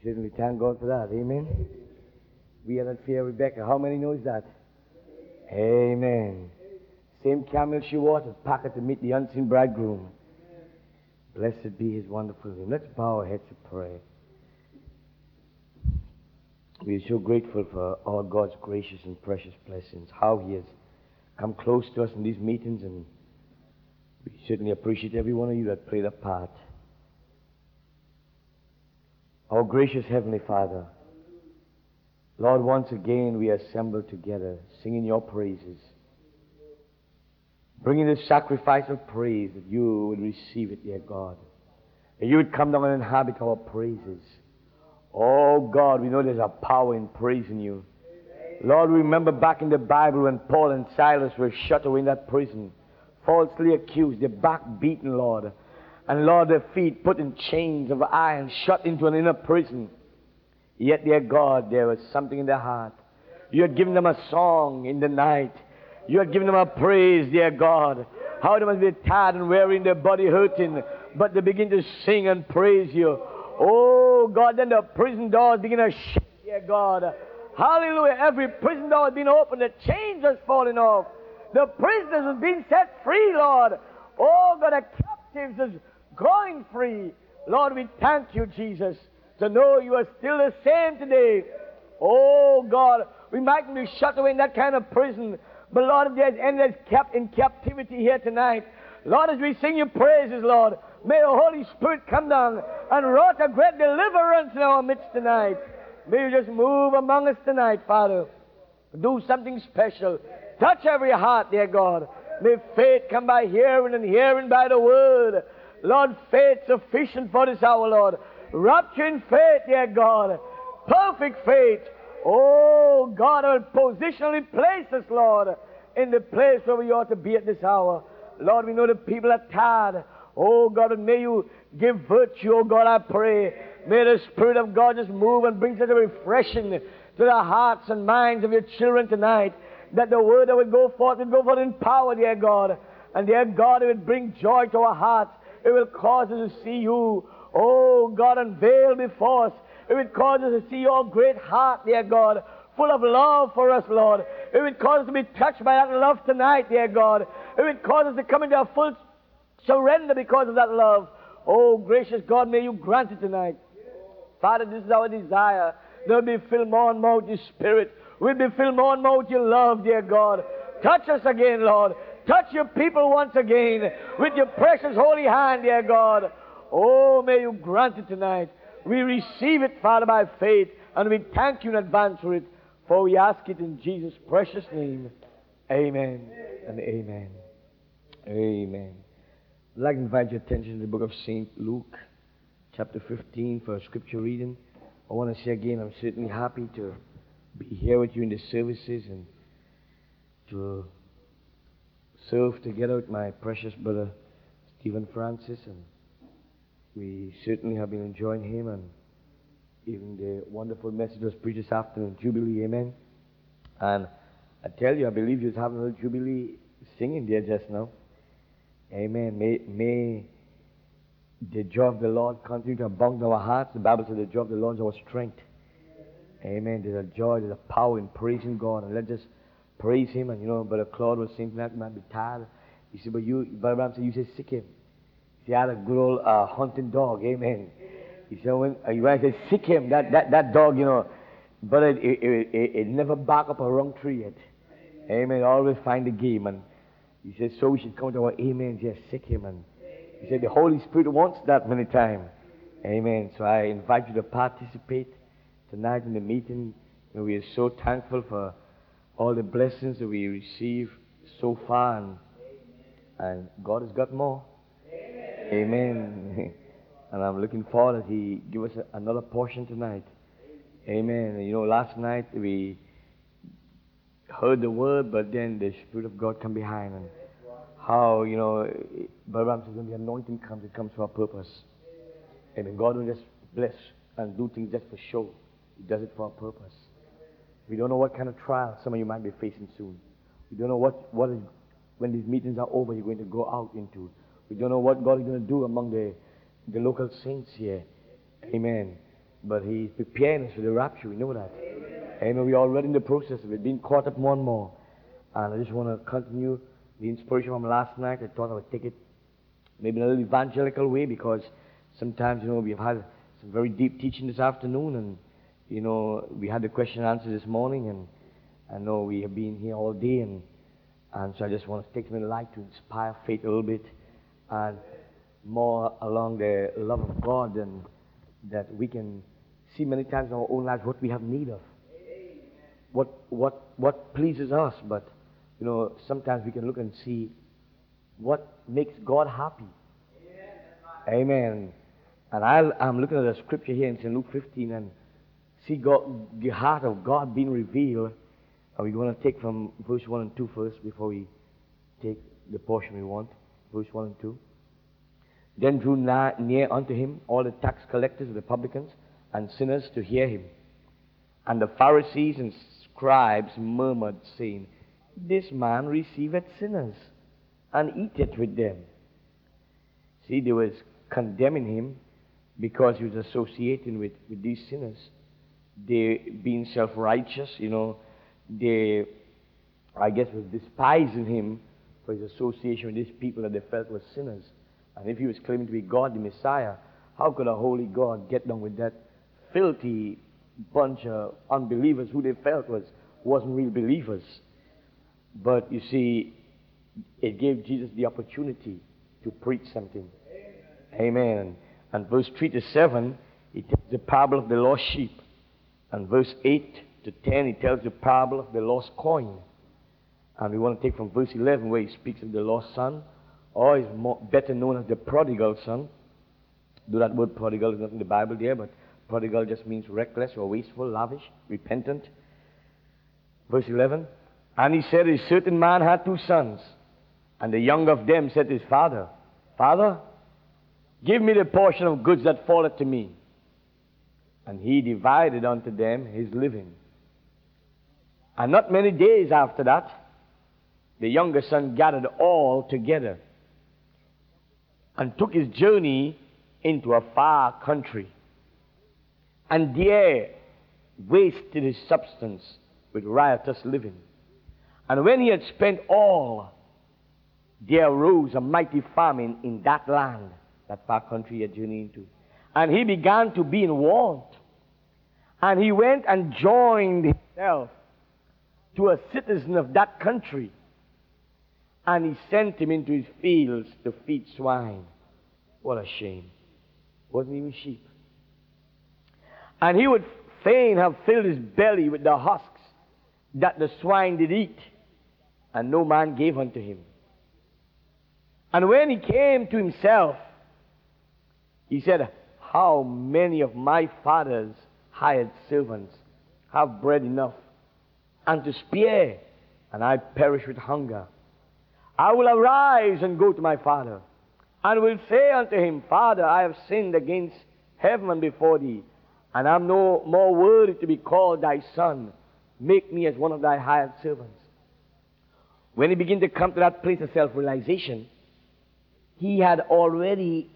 Certainly thank God for that. Amen. We are not fear, Rebecca. How many knows that? Amen. Same camel she was at Packer to meet the unseen bridegroom. Blessed be his wonderful name. Let's bow our heads to pray. We are so grateful for all God's gracious and precious blessings, how he has come close to us in these meetings, and we certainly appreciate every one of you that played a part. Our gracious Heavenly Father, Lord, once again we are assembled together, singing your praises, bringing this sacrifice of praise that you would receive it, dear God, that you would come down and inhabit our praises. Oh God, we know there's a power in praising you. Lord, remember back in the Bible when Paul and Silas were shut away in that prison, falsely accused, their back beaten, Lord, and Lord, their feet put in chains of iron, shut into an inner prison. Yet, dear God, there was something in their heart. You had given them a song in the night. You had given them a praise, dear God. How they must be tired and weary in their body hurting, but they begin to sing and praise you. Oh God, then the prison doors begin to shut, dear God. Hallelujah. Every prison door has been opened. The chains are falling off. The prisoners have been set free, Lord. Oh God, the captives is going free. Lord, we thank you, Jesus, to know you are still the same today. Oh God, we mightn't be shut away in that kind of prison, but Lord, if there's any that's kept in captivity here tonight, Lord, as we sing your praises, Lord, may the Holy Spirit come down and wrought a great deliverance in our midst tonight. May you just move among us tonight, Father. Do something special. Touch every heart, dear God. May faith come by hearing and hearing by the word. Lord, faith sufficient for this hour, Lord. Rapture in faith, dear God. Perfect faith. Oh, God, will positionally place us, Lord, in the place where we ought to be at this hour. Lord, we know the people are tired. Oh, God, and may you give virtue, oh, God, I pray. May the Spirit of God just move and bring such a refreshing to the hearts and minds of your children tonight, that the word that will go forth in power, dear God. And, dear God, it will bring joy to our hearts. It will cause us to see you, oh, God, unveiled before us. It will cause us to see your great heart, dear God, full of love for us, Lord. It will cause us to be touched by that love tonight, dear God. It will cause us to come into a full surrender because of that love. Oh, gracious God, may you grant it tonight. Father, this is our desire. They'll be filled more and more with your Spirit. We'll be filled more and more with your love, dear God. Touch us again, Lord. Touch your people once again with your precious holy hand, dear God. Oh, may you grant it tonight. We receive it, Father, by faith, and we thank you in advance for it, for we ask it in Jesus' precious name. Amen and amen. Amen. I'd like to invite your attention to the book of St. Luke, chapter 15, for a scripture reading. I want to say again, I'm certainly happy to be here with you in the services and to serve together with my precious brother Stephen Francis, and we certainly have been enjoying him and even the wonderful message was preached this afternoon, Jubilee, amen. And I tell you, I believe you was having a little Jubilee singing there just now. Amen. May the joy of the Lord continue to abound in our hearts. The Bible says the joy of the Lord is our strength. Amen. There's a joy, there's a power in praising God. And let's just praise him. And you know, Brother Claude was saying tonight, you might be tired. He said, but you, Brother Abraham said, you say sick him. He had a good old hunting dog. Amen. He said, when I said sick him, that dog, you know, but it never bark up a wrong tree yet. Amen. Always find the game. And he said, so we should come to our amen, just sick him. And he said, the Holy Spirit wants that many times. Amen. So I invite you to participate tonight in the meeting. And we are so thankful for all the blessings that we receive so far. And God has got more. Amen. And I'm looking forward that he give us another portion tonight. Amen. And you know, last night we heard the word, but then the Spirit of God come behind, and how, you know, Brother says when the anointing comes, it comes for a purpose. Amen. God will just bless and do things just for show. He does it for a purpose. We don't know what kind of trial some of you might be facing soon. We don't know what is, when these meetings are over, you're going to go out into. We don't know what God is going to do among the local saints here. Amen. But He's preparing us for the rapture. We know that. Amen. We're already in the process of it, being caught up more and more. And I just want to continue the inspiration from last night. I thought I would take it maybe in a little evangelical way, because sometimes, we've had some very deep teaching this afternoon, and, we had the question and answer this morning, and I know we have been here all day, and so I just want to take some light to inspire faith a little bit, and more along the love of God, and that we can see many times in our own lives what we have need of, what pleases us, but sometimes we can look and see what makes God happy. Amen. And I'm looking at a scripture here in St. Luke 15 and see God, the heart of God being revealed. And we're going to take from verse 1 and 2 first before we take the portion we want. Verse 1 and 2. Then drew near unto him all the tax collectors and the publicans and sinners to hear him. And the Pharisees and scribes murmured, saying, This man receiveth sinners, and eateth with them. See, they was condemning him because he was associating with these sinners. They being self-righteous, they, I guess, was despising him for his association with these people that they felt were sinners. And if he was claiming to be God, the Messiah, how could a holy God get down with that filthy bunch of unbelievers who they felt wasn't real believers? But you see, it gave Jesus the opportunity to preach something. Amen. And verse 3 to 7, he tells the parable of the lost sheep. And verse 8 to 10, he tells the parable of the lost coin. And we want to take from verse 11 where he speaks of the lost son, or is better known as the prodigal son. Though that word prodigal is not in the Bible there, but prodigal just means reckless or wasteful, lavish, repentant. Verse 11, and he said, A certain man had 2 sons, and the younger of them said to his father, Father, give me the portion of goods that falleth to me. And he divided unto them his living. And not many days after that, the younger son gathered all together and took his journey into a far country, and there wasted his substance with riotous living. And when he had spent all, there arose a mighty famine in that land, that far country he had journeyed into. And he began to be in want. And he went and joined himself to a citizen of that country. And he sent him into his fields to feed swine. What a shame. Wasn't even sheep. And he would fain have filled his belly with the husks that the swine did eat. And no man gave unto him. And when he came to himself, he said, How many of my father's hired servants have bread enough and to spare, and I perish with hunger? I will arise and go to my father, and will say unto him, Father, I have sinned against heaven and before thee, and I am no more worthy to be called thy son. Make me as one of thy hired servants. When he began to come to that place of self-realization, he had already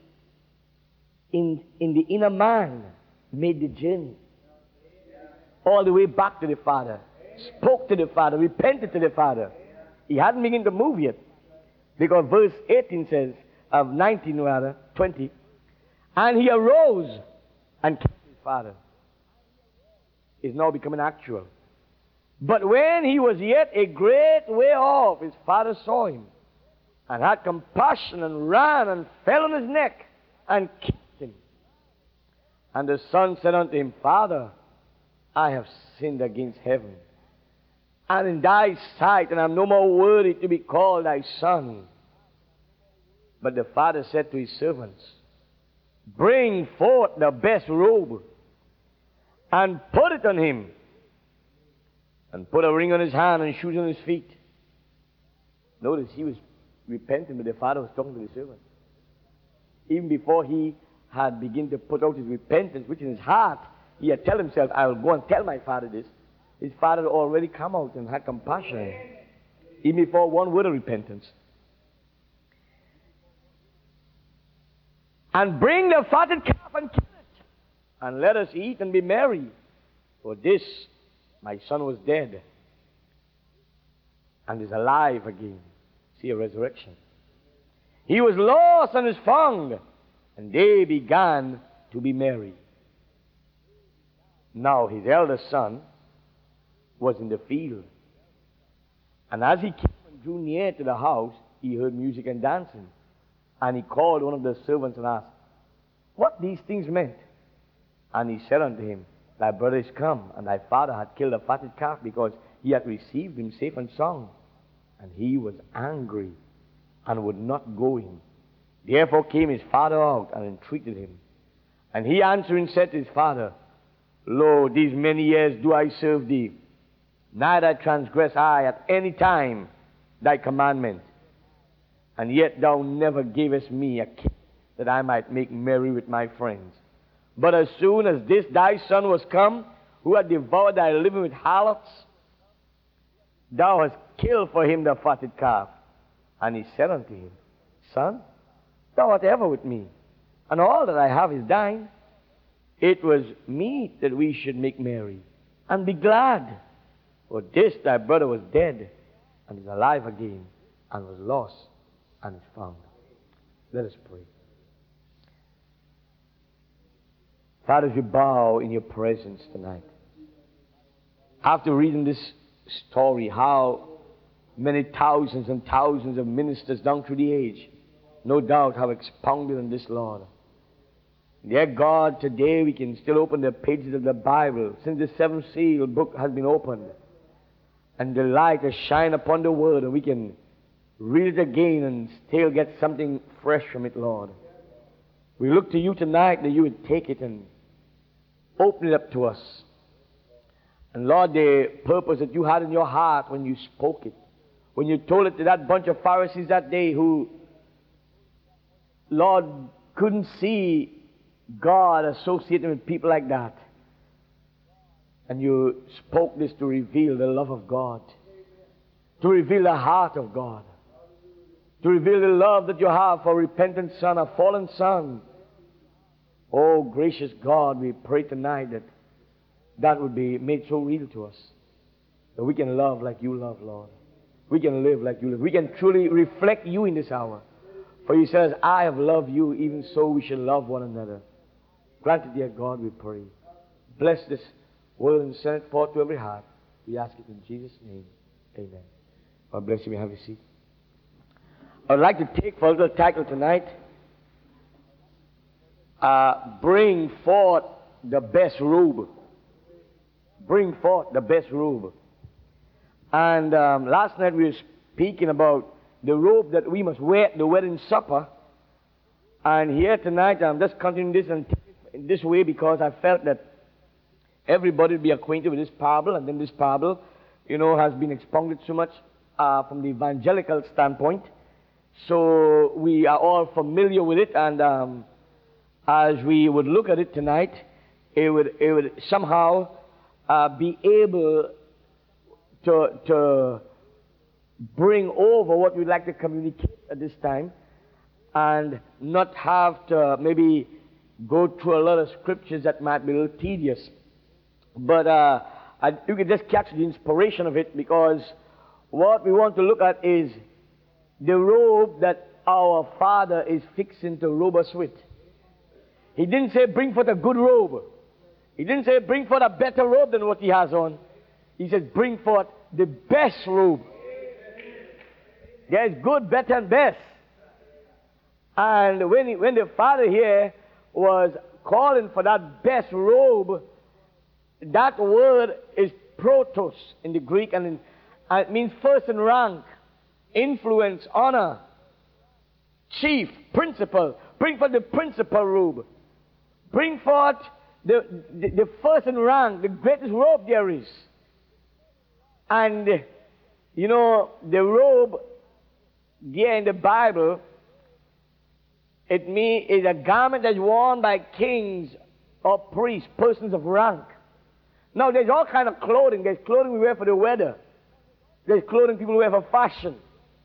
in the inner man made the journey all the way back to the Father, spoke to the Father, repented to the Father. He hadn't begun to move yet, because verse 18 says, of 19 rather, 20, and he arose and came to his Father. Is now becoming actual. But when he was yet a great way off, his father saw him, and had compassion, and ran and fell on his neck and kissed him. And the son said unto him, Father, I have sinned against heaven and in thy sight, and I am no more worthy to be called thy son. But the father said to his servants, Bring forth the best robe and put it on him, and put a ring on his hand and shoes on his feet. Notice he was repenting, but the father was talking to the servant. Even before he had begun to put out his repentance, which in his heart, he had told himself, I will go and tell my father this. His father had already come out and had compassion, even before one word of repentance. And bring the fatted calf and kill it, and let us eat and be merry. For this, my son was dead, and is alive again. See a resurrection. He was lost and is found, and they began to be merry. Now his eldest son was in the field, and as he came and drew near to the house, he heard music and dancing. And he called one of the servants and asked, what these things meant? And he said unto him, thy brother is come, and thy father hath killed a fatted calf, because he hath received him safe and sound. And he was angry, and would not go in. Therefore came his father out, and entreated him. And he answering said to his father, lo, these many years do I serve thee, neither transgress I at any time thy commandment. And yet thou never gavest me a kid, that I might make merry with my friends. But as soon as this thy son was come, who had devoured thy living with harlots, thou hast killed for him the fatted calf. And he said unto him, son, thou art ever with me, and all that I have is thine. It was meet that we should make merry, and be glad. For this thy brother was dead, and is alive again, and was lost, and is found. Let us pray. Father, as we bow in your presence tonight, after reading this story, how many thousands and thousands of ministers down through the age, no doubt, have expounded on this, Lord. Dear God, today we can still open the pages of the Bible, since the seventh seal book has been opened, and the light has shined upon the Word, and we can read it again and still get something fresh from it, Lord. We look to you tonight that you would take it and open it up to us. And Lord, the purpose that you had in your heart when you spoke it, when you told it to that bunch of Pharisees that day who, Lord, couldn't see God associated with people like that. And you spoke this to reveal the love of God, to reveal the heart of God, to reveal the love that you have for a repentant son, a fallen son. Oh, gracious God, we pray tonight that that would be made so real to us, that we can love like you love, Lord. We can live like you live. We can truly reflect you in this hour. For you says, I have loved you, even so we shall love one another. Grant it, dear God, we pray. Bless this word and send it forth to every heart. We ask it in Jesus' name. Amen. God bless you. May have a seat. I'd like to take for a little title tonight, Bring Forth the Best Robe. Bring forth the best robe. And last night we were speaking about the robe that we must wear at the wedding supper. And here tonight I'm just continuing this and in this way because I felt that everybody would be acquainted with this parable, and then this parable, has been expounded so much from the evangelical standpoint. So we are all familiar with it, and as we would look at it tonight, it would somehow be able to bring over what we'd like to communicate at this time, and not have to maybe go through a lot of scriptures that might be a little tedious. But you can just catch the inspiration of it, because what we want to look at is the robe that our Father is fixing to robe us with. He didn't say bring forth a good robe. He didn't say bring forth a better robe than what he has on. He said bring forth the best robe. There is good, better, and best. And when the Father here was calling for that best robe, that word is protos in the Greek, and it means first in rank, influence, honor, chief, principal. Bring forth the principal robe. Bring forth the first in rank, the greatest robe there is. And, the robe here in the Bible, is a garment that's worn by kings or priests, persons of rank. Now, there's all kind of clothing. There's clothing we wear for the weather. There's clothing people wear for fashion.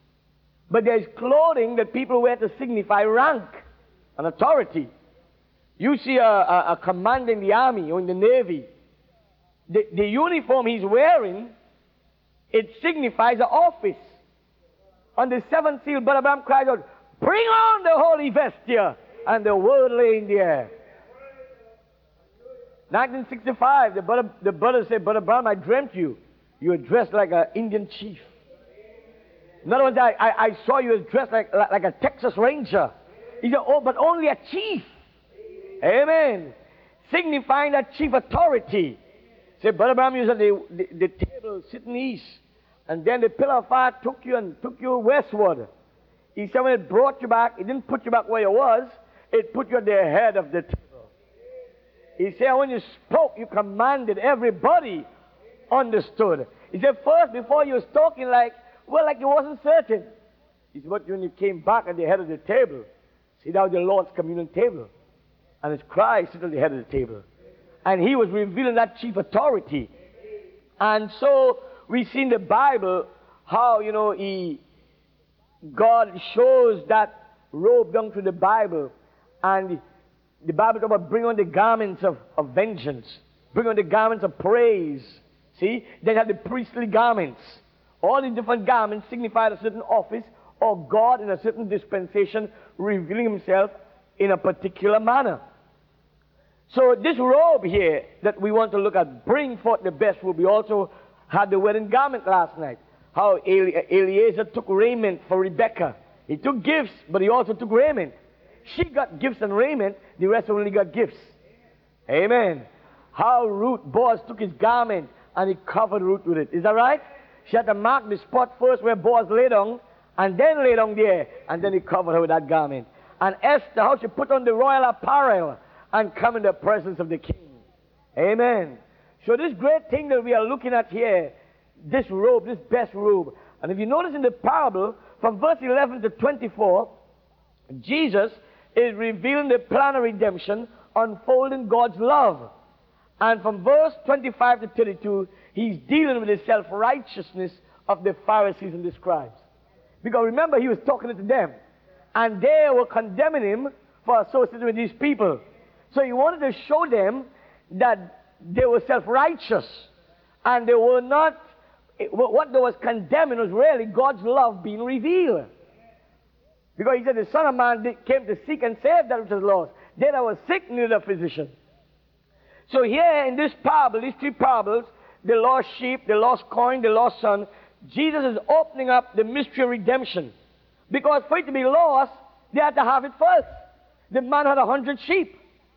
But there's clothing that people wear to signify rank and authority. You see a commander in the army or in the navy. The uniform he's wearing, it signifies an office. On the seventh seal, Brother Branham cried out, "Bring on the holy vesture," and the word lay in the air. 1965, the brother said, "Brother Branham, I dreamt you. You were dressed like an Indian chief." In other words, I saw you dressed like a Texas Ranger. He said, "Oh, but only a chief." Amen. Signifying that chief authority. Say, Brother Branham, you was at the table sitting east. And then the pillar of fire took you westward. He said when it brought you back, it didn't put you back where you was. It put you at the head of the table. He said when you spoke, you commanded, everybody understood. He said first, before you was talking like you wasn't certain. He said, but when you came back at the head of the table, see now the Lord's communion table. And it's Christ sitting at the head of the table. And he was revealing that chief authority. And so we see in the Bible how, God shows that robe down through the Bible. And the Bible talks about bring on the garments of vengeance. Bring on the garments of praise. See? Then have the priestly garments. All the different garments signify a certain office or God in a certain dispensation revealing himself in a particular manner. So this robe here that we want to look at, bring forth the best robe. We also had the wedding garment last night. How Eliezer took raiment for Rebekah. He took gifts, but he also took raiment. She got gifts and raiment, the rest only got gifts. Amen. How Boaz took his garment and he covered Ruth with it. Is that right? She had to mark the spot first where Boaz lay down, and then lay down there, and then he covered her with that garment. And Esther, how she put on the royal apparel and come in the presence of the king. Amen. So this great thing that we are looking at here, this robe, this best robe. And if you notice in the parable, from verse 11 to 24, Jesus is revealing the plan of redemption, unfolding God's love. And from verse 25 to 32, he's dealing with the self-righteousness of the Pharisees and the scribes. Because remember, he was talking to them. And they were condemning him for associating with these people. So he wanted to show them that they were self-righteous. And they were not, what they was condemning was really God's love being revealed. Because he said the Son of Man came to seek and save that which was lost. They that were sick needed a physician. So here in this parable, these three parables, the lost sheep, the lost coin, the lost son, Jesus is opening up the mystery of redemption. Because for it to be lost, they had to have it first. The man had 100 sheep.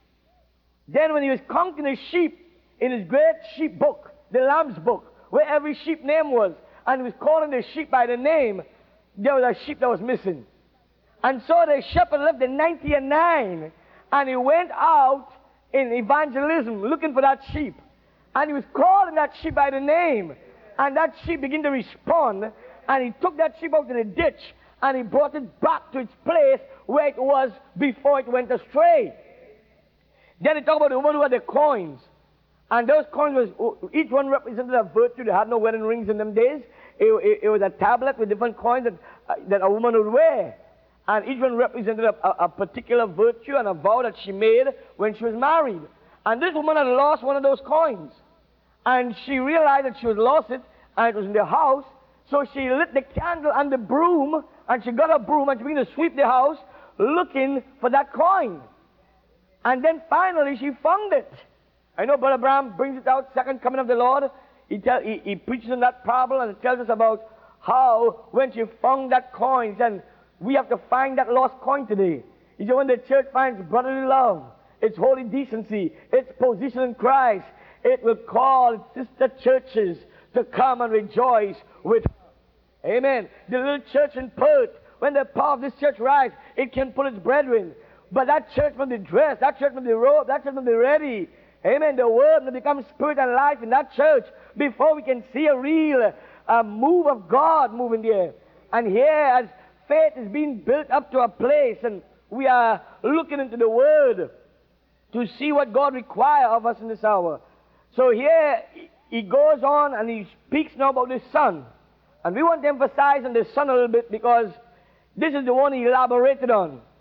Then when he was counting his sheep in his great sheep book, the Lamb's book, where every sheep name was, and he was calling the sheep by the name, there was a sheep that was missing. And so the shepherd left the 99, and he went out in evangelism looking for that sheep. And he was calling that sheep by the name. And that sheep began to respond, and he took that sheep out in a ditch, and he brought it back to its place where it was before it went astray. Then he talked about the woman who had the coins. And those coins, each one represented a virtue. They had no wedding rings in them days. It was a tablet with different coins that a woman would wear. And each one represented a particular virtue and a vow that she made when she was married. And this woman had lost one of those coins. And she realized that she had lost it, and it was in the house. So she lit the candle and the broom, and she got her broom, and she began to sweep the house looking for that coin. And then finally she found it. I know Brother Branham brings it out, second coming of the Lord. He preaches in that parable, and it tells us about how when she found that coin, and we have to find that lost coin today. He said when the church finds brotherly love, its holy decency, its position in Christ, it will call its sister churches to come and rejoice with her. Amen. The little church in Perth, when the power of this church rises, it can pull its brethren. But that church must be dressed, that church must be robed, that church must be ready. Amen. The word must become spirit and life in that church before we can see a real move of God moving there. And here, as faith is being built up to a place, and we are looking into the Word to see what God requires of us in this hour. So here, he goes on and he speaks now about the Son. And we want to emphasize on the Son a little bit because this is the one he elaborated on.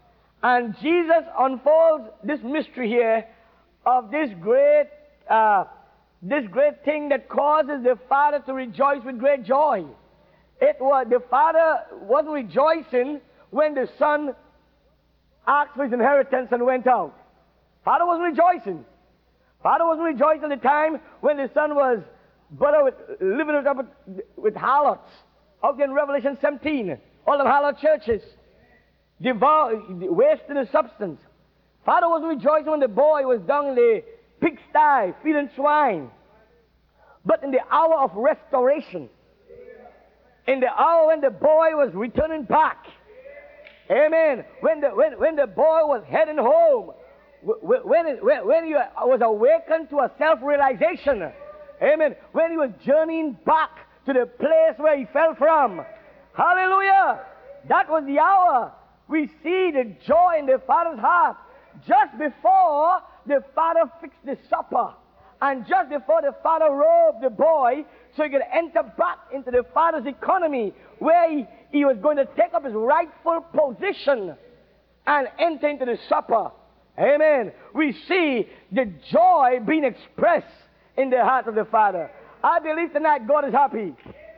And Jesus unfolds this mystery here of this great thing that causes the Father to rejoice with great joy. The Father wasn't rejoicing when the Son asked for his inheritance and went out. Father wasn't rejoicing. Father wasn't rejoicing at the time when the Son was living it up with harlots. Out there in Revelation 17, all the harlot churches, wasting his substance. Father wasn't rejoicing when the boy was down in the pigsty feeding swine. But in the hour of restoration, in the hour when the boy was returning back, amen, when the boy was heading home, when he was awakened to a self-realization, amen, when he was journeying back to the place where he fell from, hallelujah, that was the hour. We see the joy in the Father's heart just before the Father fixed the supper, and just before the Father robed the boy so he could enter back into the Father's economy, where he was going to take up his rightful position and enter into the supper. Amen. We see the joy being expressed in the heart of the Father. I believe tonight God is happy.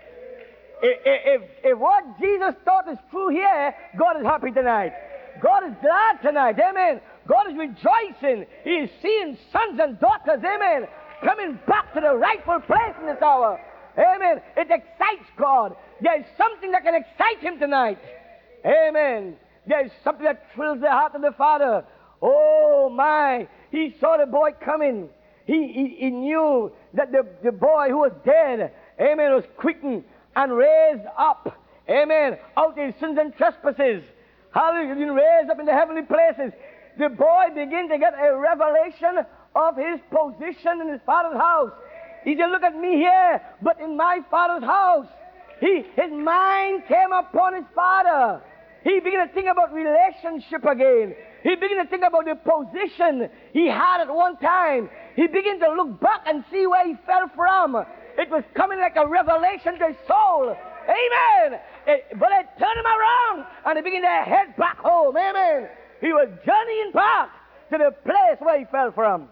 If what Jesus taught is true here, God is happy tonight. God is glad tonight. Amen. God is rejoicing. He is seeing sons and daughters, amen, coming back to the rightful place in this hour. Amen. It excites God. There is something that can excite him tonight. Amen. There is something that thrills the heart of the Father. Oh my. He saw the boy coming. He knew that the boy who was dead, amen, was quickened and raised up, amen, out of his sins and trespasses. Hallelujah. He's been raised up in the heavenly places. The boy began to get a revelation of his position in his Father's house. He said, look at me here, but in my Father's house. His mind came upon his Father. He began to think about relationship again. He began to think about the position he had at one time. He began to look back and see where he fell from. It was coming like a revelation to his soul. Amen. But it turned him around and he began to head back home. Amen. He was journeying back to the place where he fell from.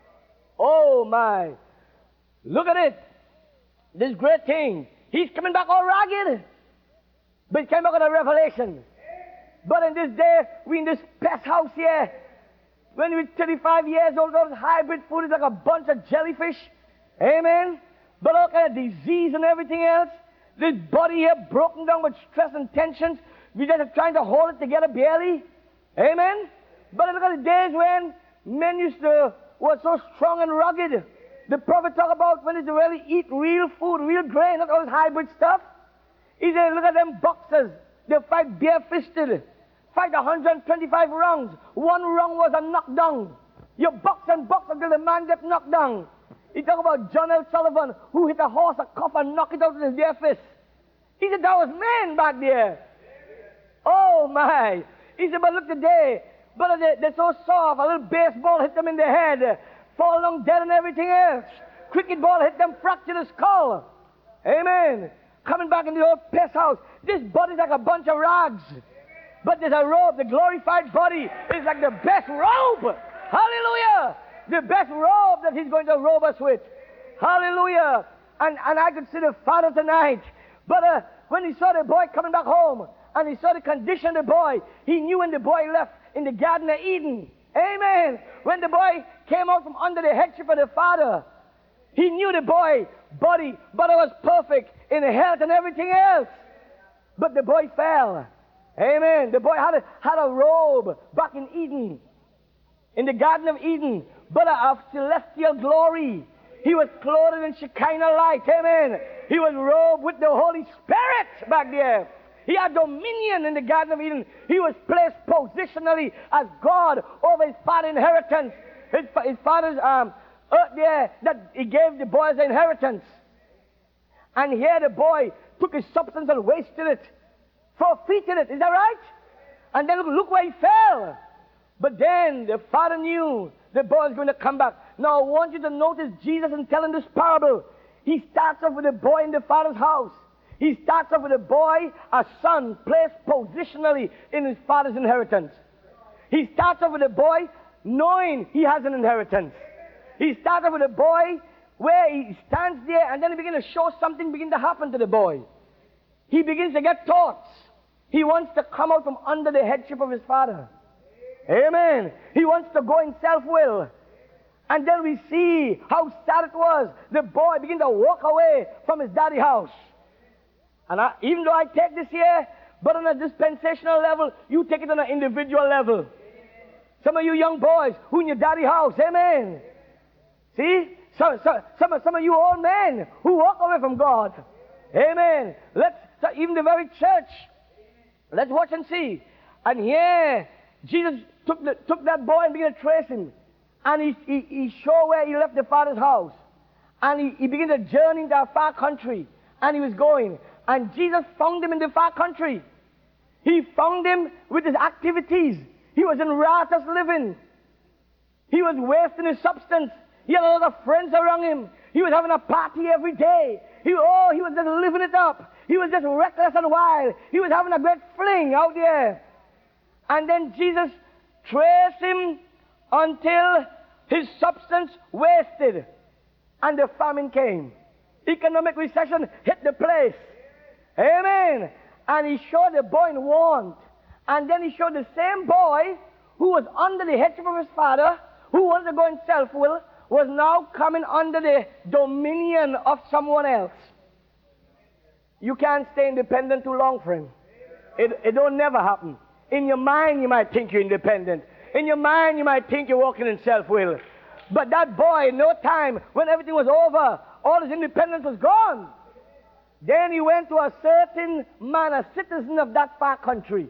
Oh my. Look at it. This great thing. He's coming back all ragged. But he came back with a revelation. But in this day, we in this pest house here, when you're 35 years old, those hybrid food is like a bunch of jellyfish. Amen. But all kind of disease and everything else. This body here broken down with stress and tensions. We just are trying to hold it together barely. Amen. But look at the days when men were so strong and rugged. The prophet talked about when they really eat real food, real grain, not all this hybrid stuff. He said, look at them boxers. They fight bare-fisted. Fight 125 rounds. One round was a knockdown. You box and box until the man gets knocked down. He talked about John L. Sullivan, who hit a horse, a cuff, and knocked it out with his bare fist. He said, that was men back there. Oh, my. He said, but look today. But they're so soft. A little baseball hit them in the head. Fall down dead and everything else. Cricket ball hit them, fractured the skull. Amen. Coming back in the old pest house. This body's like a bunch of rags. But there's a robe. The glorified body is like the best robe. Hallelujah. The best robe that he's going to robe us with. Hallelujah. And I could see the Father tonight. But when he saw the boy coming back home, and he saw the condition of the boy, he knew when the boy left in the Garden of Eden. Amen. When the boy came out from under the headship of the Father, he knew the boy body, but it was perfect in health and everything else. But the boy fell. Amen. The boy had a robe back in Eden, in the Garden of Eden, but of celestial glory. He was clothed in Shekinah light. Amen. He was robed with the Holy Spirit back there. He had dominion in the Garden of Eden. He was placed positionally as God over his father's inheritance. His father's earth there that he gave the boy as an inheritance. And here the boy took his substance and wasted it. Forfeited it. Is that right? And then look where he fell. But then the father knew the boy was going to come back. Now I want you to notice Jesus in telling this parable. He starts off with a boy in the father's house. He starts off with a boy, a son, placed positionally in his father's inheritance. He starts off with a boy knowing he has an inheritance. He starts off with a boy where he stands there, and then he begins to show something begin to happen to the boy. He begins to get thoughts. He wants to come out from under the headship of his father. Amen. He wants to go in self-will. And then we see how sad it was. The boy began to walk away from his daddy's house. And even though I take this here, but on a dispensational level, you take it on an individual level. Some of you young boys who in your daddy's house, amen. See? Some of you old men who walk away from God. Amen. Even the very church. Let's watch and see. And here, Jesus took that boy and began to trace him. And he showed where he left the father's house. And he began to journey into a far country. And he was going. And Jesus found him in the far country. He found him with his activities. He was in riotous living. He was wasting his substance. He had a lot of friends around him. He was having a party every day. He was just living it up. He was just reckless and wild. He was having a great fling out there. And then Jesus traced him until his substance wasted. And the famine came. Economic recession hit the place. Amen. And he showed the boy in want. And then he showed the same boy who was under the headship of his father, who wanted to go in self-will, was now coming under the dominion of someone else. You can't stay independent too long, friend. It don't never happen. In your mind, you might think you're independent. In your mind, you might think you're walking in self-will. But that boy, in no time, when everything was over, all his independence was gone. Then he went to a certain man, a citizen of that far country.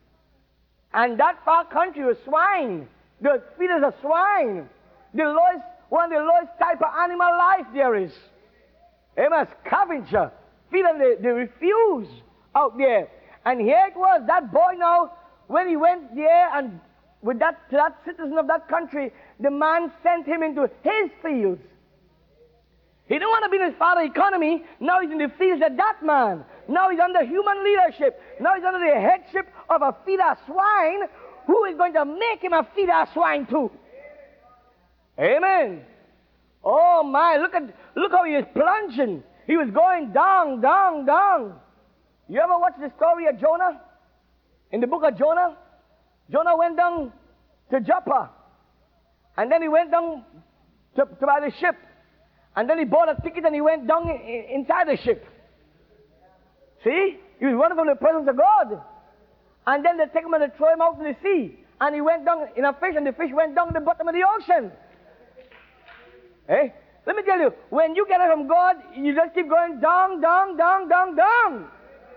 And that far country was swine. The feeders of swine. One of the lowest type of animal life there is. Amen. Scavenger. Feeder, they refuse out there. And here it was, that boy now, when he went there and with that citizen of that country, the man sent him into his fields. He didn't want to be in his father's economy. Now he's in the fields of that man. Now he's under human leadership. Now he's under the headship of a feeder of swine who is going to make him a feeder of swine too. Amen. Oh my, look how he is plunging. He was going down, down, down. You ever watch the story of Jonah? In the book of Jonah? Jonah went down to Joppa. And then he went down to buy the ship. And then he bought a ticket and he went down inside the ship. See? He was running from the presence of God. And then they take him and they throw him out in the sea. And he went down in a fish and the fish went down to the bottom of the ocean. Hey? Let me tell you, when you get it from God, you just keep going down, down, down, down, down.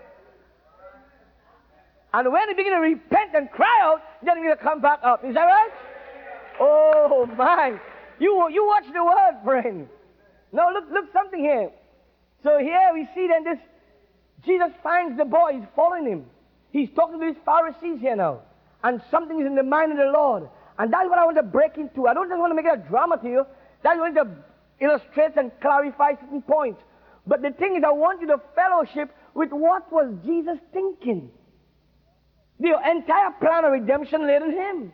And when you begin to repent and cry out, then you're going to come back up. Is that right? Oh, my. You watch the word, friend. Now, look something here. So here we see then this, Jesus finds the boy, he's following him. He's talking to these Pharisees here now. And something is in the mind of the Lord. And that's what I want to break into. I don't just want to make it a drama to you. That's what I want to illustrate and clarify certain points. But the thing is, I want you to fellowship with what was Jesus thinking. The entire plan of redemption lay in him.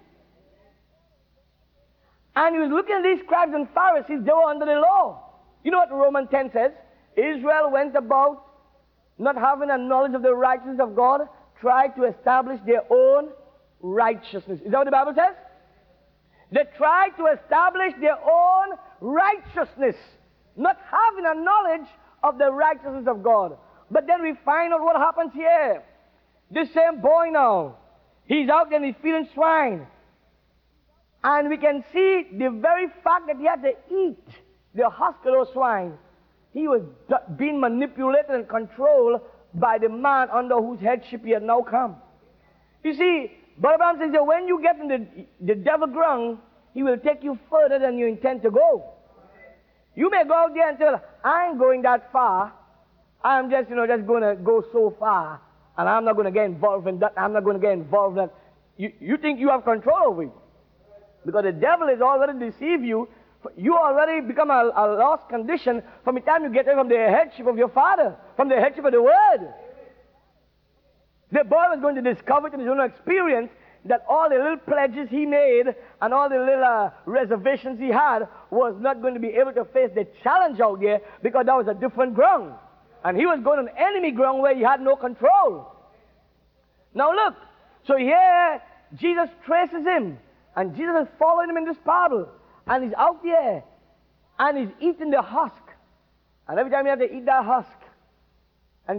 And he was looking at these scribes and Pharisees, they were under the law. You know what Romans 10 says? Israel went about not having a knowledge of the righteousness of God, tried to establish their own righteousness. Is that what the Bible says? They tried to establish their own righteousness, not having a knowledge of the righteousness of God. But then we find out what happens here. This same boy now, he's out there and he's feeding swine. And we can see the very fact that he had to eat the husk of those swine. He was being manipulated and controlled by the man under whose headship he had now come. You see, Brother Branham says that when you get in the devil ground, he will take you further than you intend to go. You may go out there and say, I ain't going that far. I'm just, just going to go so far. And I'm not going to get involved in that. I'm not going to get involved in that. You think you have control over it. Because the devil has already deceived you. You already become a lost condition from the time you get away from the headship of your father, from the headship of the word. The boy was going to discover it in his own experience that all the little pledges he made and all the little reservations he had was not going to be able to face the challenge out there because that was a different ground. And he was going on enemy ground where he had no control. Now look, so here Jesus traces him, and Jesus is following him in this parable, and he's out there, and he's eating the husk. And every time he had to eat that husk, and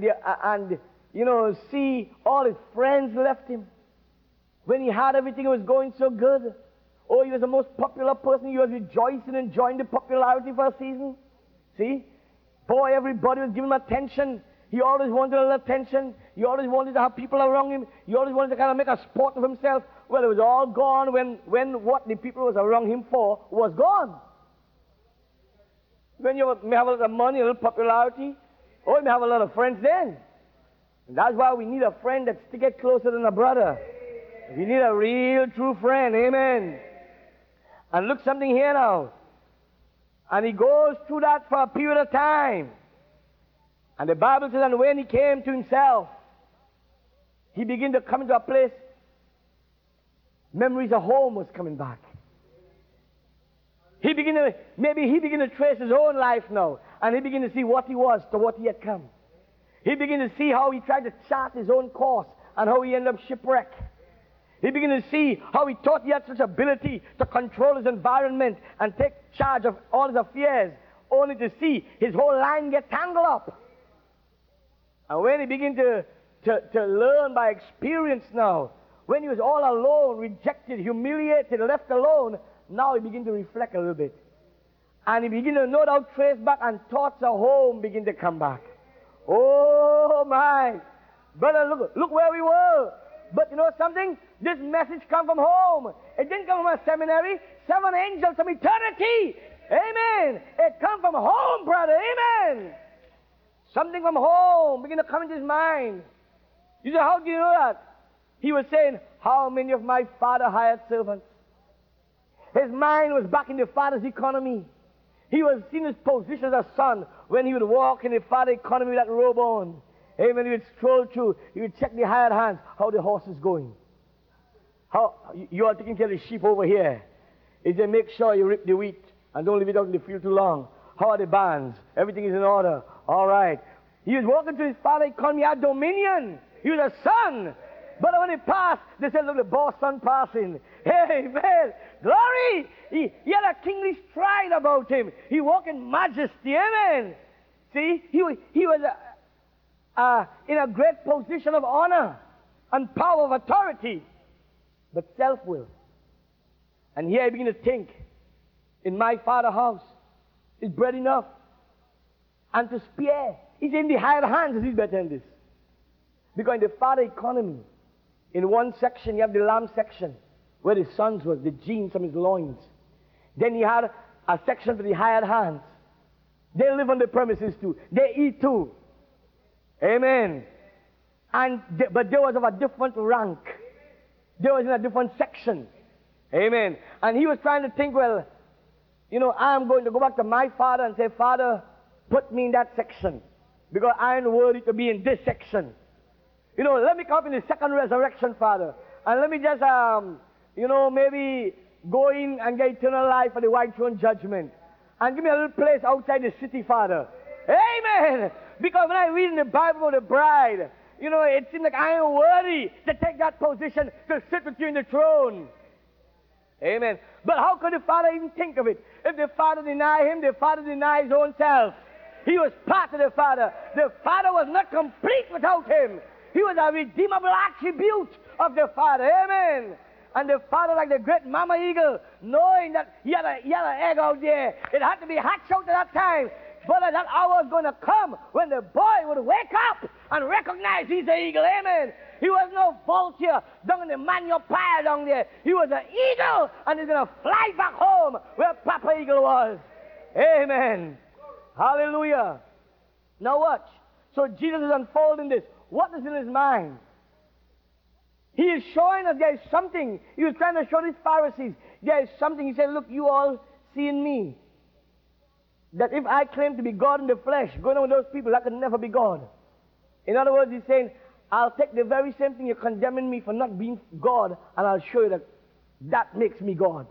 see all his friends left him. When he had everything, it was going so good. Oh, he was the most popular person. He was rejoicing, enjoying the popularity for a season. See? Boy, everybody was giving him attention. He always wanted a little attention. He always wanted to have people around him. He always wanted to kind of make a sport of himself. Well, it was all gone when what the people was around him for was gone. When you may have a little money, a little popularity, or you may have a lot of friends then. And that's why we need a friend that sticks closer than a brother. We need a real, true friend. Amen. And look something here now. And he goes through that for a period of time. And the Bible says, and when he came to himself, he began to come into a place. Memories of home was coming back. Maybe he began to trace his own life now. And he began to see what he was to what he had come. He began to see how he tried to chart his own course and how he ended up shipwrecked. He began to see how he thought he had such ability to control his environment and take charge of all his affairs, only to see his whole line get tangled up. And when he began to learn by experience now, when he was all alone, rejected, humiliated, left alone, now he began to reflect a little bit. And he began to no doubt trace back, and thoughts of home begin to come back. Oh my! Brother, look where we were. But you know something? This message come from home. It didn't come from a seminary. 7 angels from eternity. Amen. It come from home, brother. Amen. Something from home began to come into his mind. You say, how do you know that? He was saying, how many of my father hired servants? His mind was back in the father's economy. He was seeing his position as a son when he would walk in the father economy with that robe on. Amen. He would stroll through. He would check the hired hands. How the horse is going. How you are taking care of the sheep over here. He said, make sure you rip the wheat and don't leave it out in the field too long. How are the barns? Everything is in order. All right. He was walking through his father economy, had dominion. He was a son. But when he passed, they said, look, the boss son passing. Amen. Glory. He had a kingly stride about him. He walked in majesty. Amen. See, he was in a great position of honor and power of authority, but self-will. And here I begin to think, in my father's house, is bread enough? And to spare, he's in the hired hands, is better than this. Because in the father economy, in one section, you have the lamb section, where the sons was, the genes from his loins. Then you had a section for the hired hands. They live on the premises too. They eat too. Amen. But they was of a different rank. They was in a different section. Amen. And he was trying to think, well, I'm going to go back to my father and say, Father, put me in that section. Because I ain't worthy to be in this section. Let me come up in the second resurrection, Father. And let me just, maybe go in and get eternal life for the white throne judgment. And give me a little place outside the city, Father. Amen. Because when I read in the Bible about the bride, it seems like I am worthy to take that position to sit with you in the throne. Amen. But how could the Father even think of it? If the Father denied him, the Father denied his own self. He was part of the Father. The Father was not complete without him. He was a redeemable attribute of the Father. Amen. And the Father, like the great mama eagle, knowing that he had an egg out there, it had to be hatched out at that time. But that hour was going to come when the boy would wake up and recognize he's an eagle. Amen. He was no vulture down in the manure pile down there. He was an eagle, and he's going to fly back home where Papa Eagle was. Amen. Hallelujah. Now watch. So Jesus is unfolding this. What is in his mind? He is showing us there is something. He was trying to show these Pharisees there is something. He said, look, you all see in me that if I claim to be God in the flesh, going on with those people, that could never be God. In other words, he's saying, I'll take the very same thing you're condemning me for not being God, and I'll show you that that makes me God.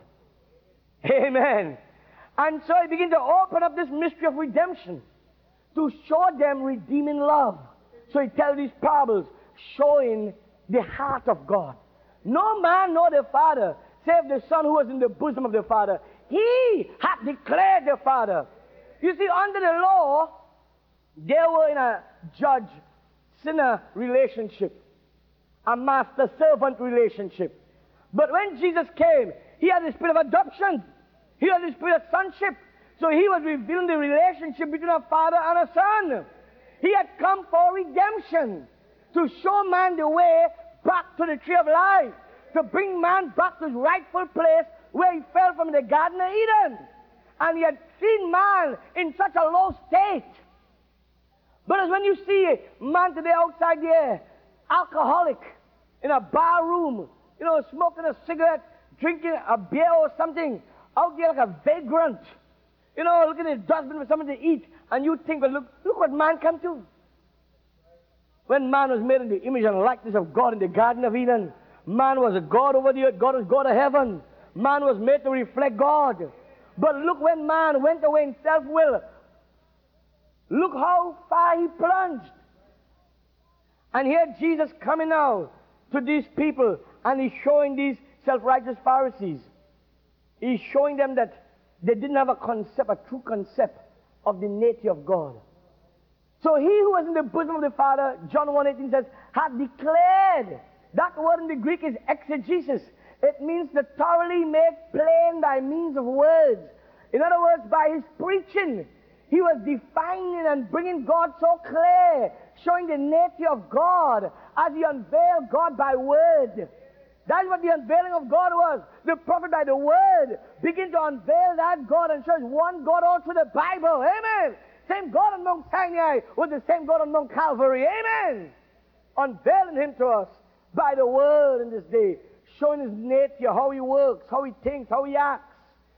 Amen. And so he began to open up this mystery of redemption to show them redeeming love. So he tells these parables showing the heart of God. No man nor the Father, save the Son who was in the bosom of the Father. He had declared the Father. You see, under the law, they were in a judge-sinner relationship, a master-servant relationship. But when Jesus came, he had the spirit of adoption. He had the spirit of sonship. So he was revealing the relationship between a father and a son. He had come for redemption, to show man the way back to the tree of life, to bring man back to his rightful place where he fell from the Garden of Eden. And he had seen man in such a low state. But as when you see a man today outside there, alcoholic, in a bar room, smoking a cigarette, drinking a beer or something, out there like a vagrant, looking at his dustbin for something to eat, and you think, well, look what man come to. When man was made in the image and likeness of God in the Garden of Eden, man was a God over the earth, God was God of heaven. Man was made to reflect God. But look, when man went away in self-will, look how far he plunged. And here Jesus coming now to these people, and he's showing these self-righteous Pharisees. He's showing them that they didn't have a true concept of the nature of God. So he who was in the bosom of the Father, John 1:18 says, had declared. That word in the Greek is exegesis. It means to thoroughly make plain by means of words. In other words, by his preaching, he was defining and bringing God so clear, showing the nature of God as he unveiled God by word. That's what the unveiling of God was. The prophet by the word began to unveil that God and show one God all through the Bible. Amen. Same God on Mount Sinai was the same God on Mount Calvary. Amen. Unveiling him to us by the word in this day, showing his nature, how he works, how he thinks, how he acts.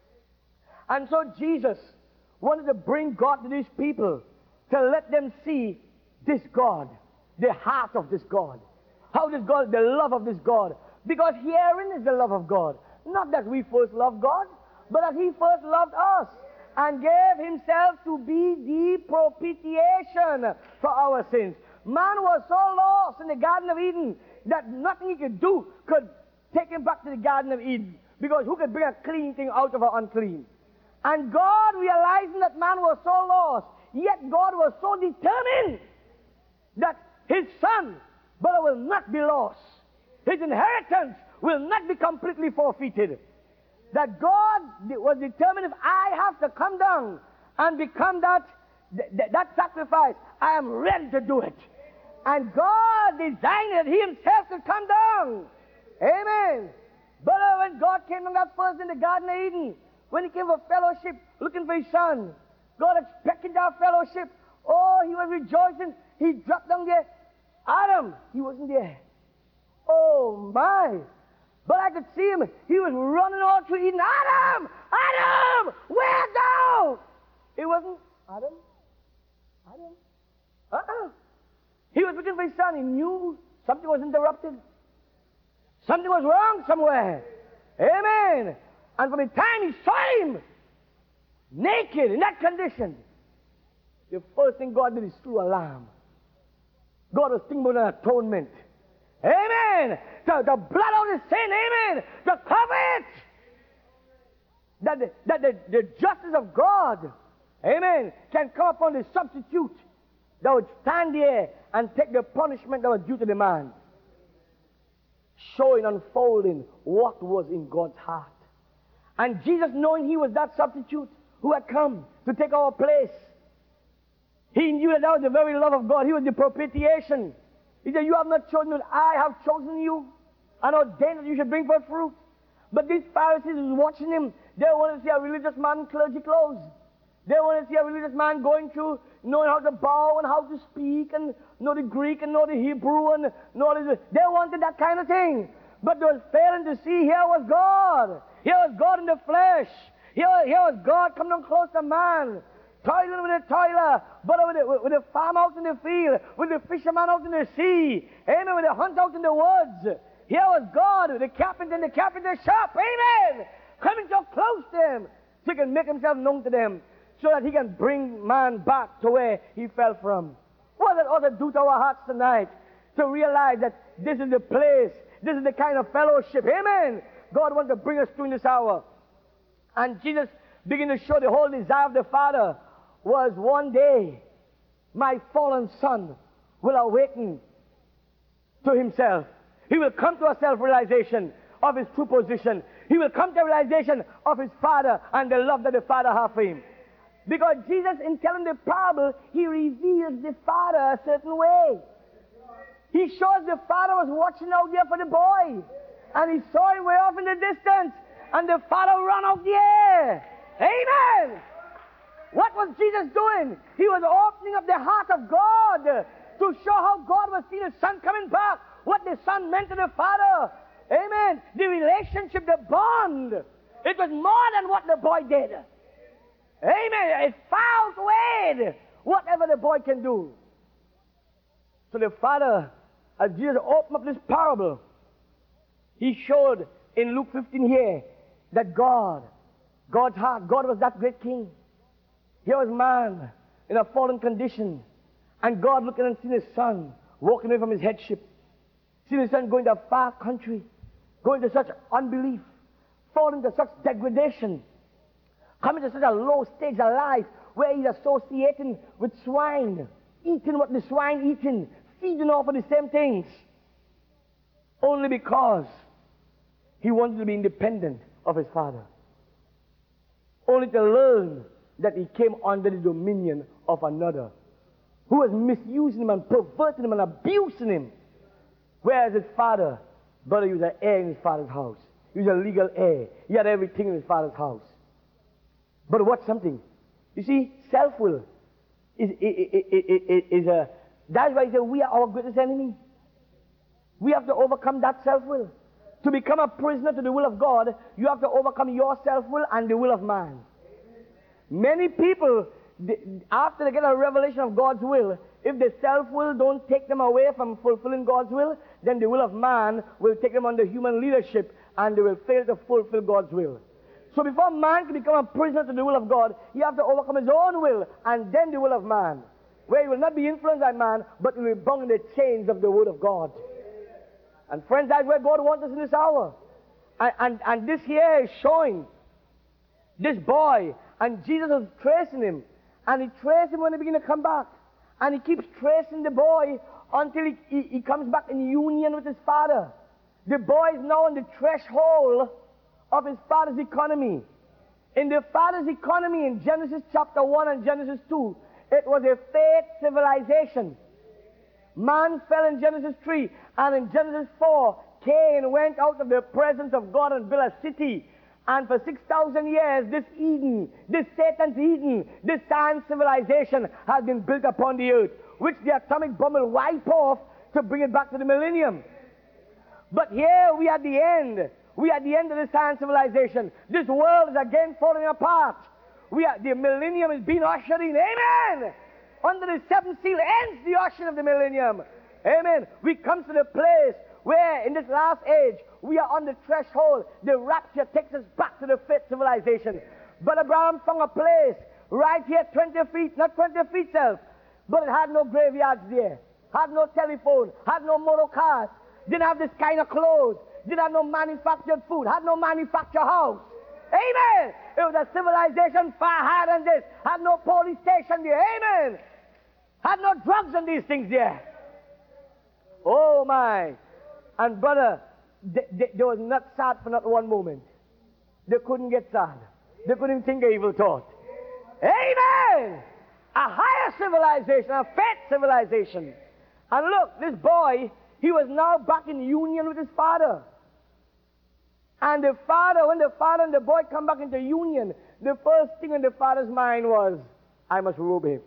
And so Jesus wanted to bring God to these people to let them see this God, the heart of this God. How this God, the love of this God. Because herein is the love of God. Not that we first loved God, but that he first loved us and gave himself to be the propitiation for our sins. Man was so lost in the Garden of Eden that nothing he could do could take him back to the Garden of Eden. Because who could bring a clean thing out of an unclean? And God, realizing that man was so lost, yet God was so determined that his son, brother, will not be lost. His inheritance will not be completely forfeited. That God was determined, if I have to come down and become that sacrifice, I am ready to do it. And God designed it, he himself to come down. Amen. But when God came down that first in the Garden of Eden, when he came for fellowship, looking for his son, God expected that fellowship. Oh, he was rejoicing. He dropped down there. Adam, he wasn't there. Oh, my. But I could see him. He was running all through Eden. Adam! Adam! Where thou? It wasn't Adam. Adam. He was looking for his son. He knew something was interrupted. Something was wrong somewhere. Amen. And from the time he saw him naked in that condition, the first thing God did is slew a lamb. God was thinking about an atonement. Amen. The blood of the sin. Amen. To cover it. That the justice of God, amen, can come upon the substitute that would stand there and take the punishment that was due to the man. Showing, unfolding what was in God's heart. And Jesus, knowing he was that substitute who had come to take our place, he knew that was the very love of God. He was the propitiation. He said, you have not chosen me, I have chosen you and ordained that you should bring forth fruit. But these Pharisees who was watching him, they wanted to see a religious man in clergy clothes. They wanted to see a religious man going through, knowing how to bow and how to speak and know the Greek and know the Hebrew and know the... They wanted that kind of thing. But they were failing to see here was God. Here was God in the flesh. Here was God coming down close to man, toiling with the toiler, but with the farm out in the field, with the fisherman out in the sea, amen, with the hunt out in the woods. Here was God with the carpenter in the carpenter's shop, amen, coming so close to them so he can make himself known to them so that he can bring man back to where he fell from. What does that ought to do to our hearts tonight? To realize that this is the place, this is the kind of fellowship, amen, God wants to bring us to in this hour. And Jesus began to show the whole desire of the Father was one day my fallen son will awaken to himself. He will come to a self-realization of his true position. He will come to a realization of his Father and the love that the Father has for him. Because Jesus, in telling the parable, he reveals the Father a certain way. He shows the Father was watching out there for the boy. And he saw him way off in the distance. And the Father ran out there. Amen! What was Jesus doing? He was opening up the heart of God to show how God was seeing his Son coming back. What the Son meant to the Father. Amen. The relationship, the bond. It was more than what the boy did. Amen. It far outweighed whatever the boy can do. So the Father, as Jesus opened up this parable, he showed in Luke 15 here that God's heart, God was that great king. Here was man in a fallen condition. And God looking and seeing his Son walking away from his headship. Seeing his Son going to a far country, going to such unbelief, falling to such degradation, coming to such a low stage of life where he's associating with swine, eating what the swine eating, feeding off of the same things, only because he wanted to be independent of his Father. Only to learn that he came under the dominion of another who was misusing him and perverting him and abusing him. Whereas his father, brother, he was an heir in his father's house. He was a legal heir. He had everything in his father's house. But what's something? You see, self-will is a... That's why he said we are our greatest enemy. We have to overcome that self-will. To become a prisoner to the will of God, you have to overcome your self-will and the will of man. Many people, after they get a revelation of God's will, if the self-will don't take them away from fulfilling God's will, then the will of man will take them under human leadership and they will fail to fulfill God's will. So before man can become a prisoner to the will of God, he has to overcome his own will and then the will of man, where he will not be influenced by man, but he will be bound in the chains of the word of God. And friends, that's where God wants us in this hour. And this here is showing this boy, and Jesus was tracing him. And he traced him when he began to come back. And he keeps tracing the boy until he comes back in union with his father. The boy is now on the threshold of his father's economy. In the father's economy in Genesis chapter 1 and Genesis 2, it was a faith civilization. Man fell in Genesis 3, and in Genesis 4, Cain went out of the presence of God and built a city. And for 6,000 years, this Eden, this Satan's Eden, this science civilization has been built upon the earth, which the atomic bomb will wipe off to bring it back to the millennium. But here we are at the end. We are at the end of the science civilization. This world is again falling apart. The millennium is being ushered in. Amen! Under the seventh seal ends the ushering of the millennium. Amen. We come to the place where in this last age we are on the threshold. The rapture takes us back to the faith civilization. But Abraham found a place right here, 20 feet, not 20 feet self, but it had no graveyards there, had no telephone, had no motor cars, didn't have this kind of clothes, didn't have no manufactured food, had no manufactured house. Amen. It was a civilization far higher than this. Had no police station there. Amen. Had no drugs and these things there. Oh my. And brother, they was not sad for not one moment. They couldn't get sad. They couldn't think of evil thought. Amen. A higher civilization, a faith civilization. And look, this boy, he was now back in union with his father. And the father, when the father and the boy come back into union, the first thing in the father's mind was, I must robe him.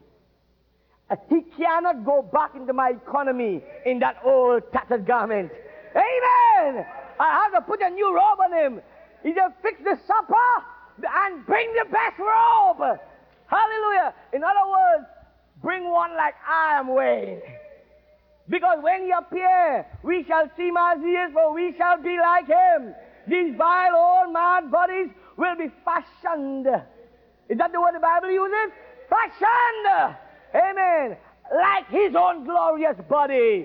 He cannot go back into my economy in that old tattered garment. Amen! I have to put a new robe on him. He just fix the supper and bring the best robe. Hallelujah. In other words, bring one like I am Wayne. Because when he appears, we shall see him as he is, for we shall be like him. These vile old mad bodies will be fashioned. Is that the word the Bible uses? Fashioned. Amen. Like his own glorious body.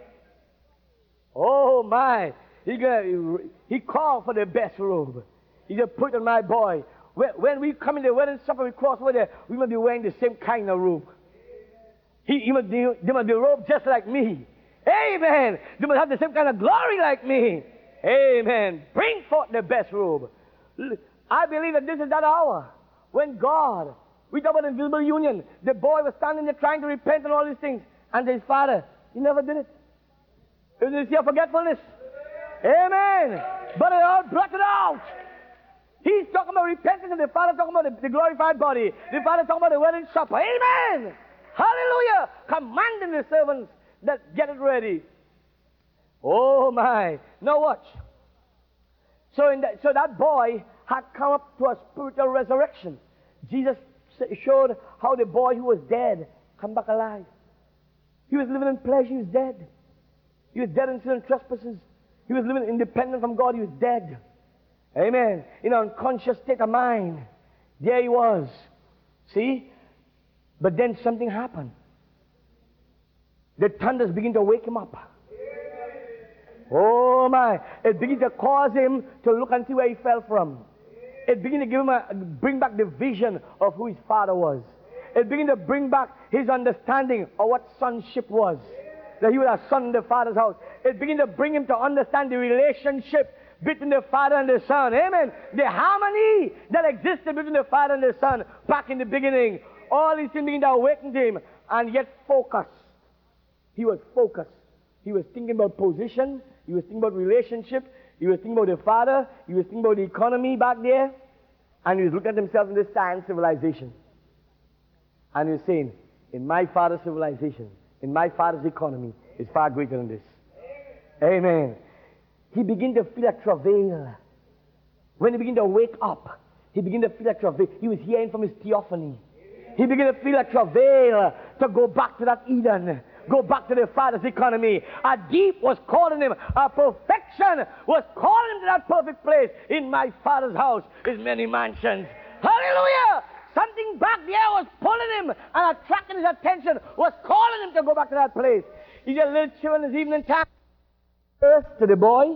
Oh my. He called for the best robe. He said, put on my boy. When we come in the wedding supper, we cross over there, we must be wearing the same kind of robe. They must be robed just like me. Amen. They must have the same kind of glory like me. Amen. Bring forth the best robe. I believe that this is that hour when God, we talk about invisible union. The boy was standing there trying to repent and all these things. And his father, he never did it. It was a forgetfulness. Amen. But it all brought it out. He's talking about repentance, and the father talking about the glorified body. The father talking about the wedding supper. Amen. Hallelujah. Commanding the servants that get it ready. Oh my. Now watch. So that boy had come up to a spiritual resurrection. Jesus showed how the boy who was dead come back alive. He was living in pleasure. He was dead. He was dead in sin and trespasses. He was living independent from God. He was dead. Amen. In an unconscious state of mind. There he was. See? But then something happened. The thunders begin to wake him up. Oh my. It began to cause him to look and see where he fell from. It began to give him bring back the vision of who his father was. It began to bring back his understanding of what sonship was. That he was a son in the Father's house. It began to bring him to understand the relationship between the Father and the Son. Amen. The harmony that existed between the Father and the Son back in the beginning. All these things began to awaken to him. And yet focused. He was focused. He was thinking about position. He was thinking about relationship. He was thinking about the Father. He was thinking about the economy back there. And he was looking at himself in this science civilization. And he was saying, in my Father's civilization, in my Father's economy, is far greater than this. Amen. He began to feel a travail. When he began to wake up, he began to feel a travail. He was hearing from his theophany. He began to feel a travail to go back to that Eden. Go back to the Father's economy. A deep was calling him. A perfection was calling him to that perfect place. In my Father's house is many mansions. Hallelujah! Something back there was pulling him and attracting his attention, was calling him to go back to that place. He just little children in his evening time. First to the boy,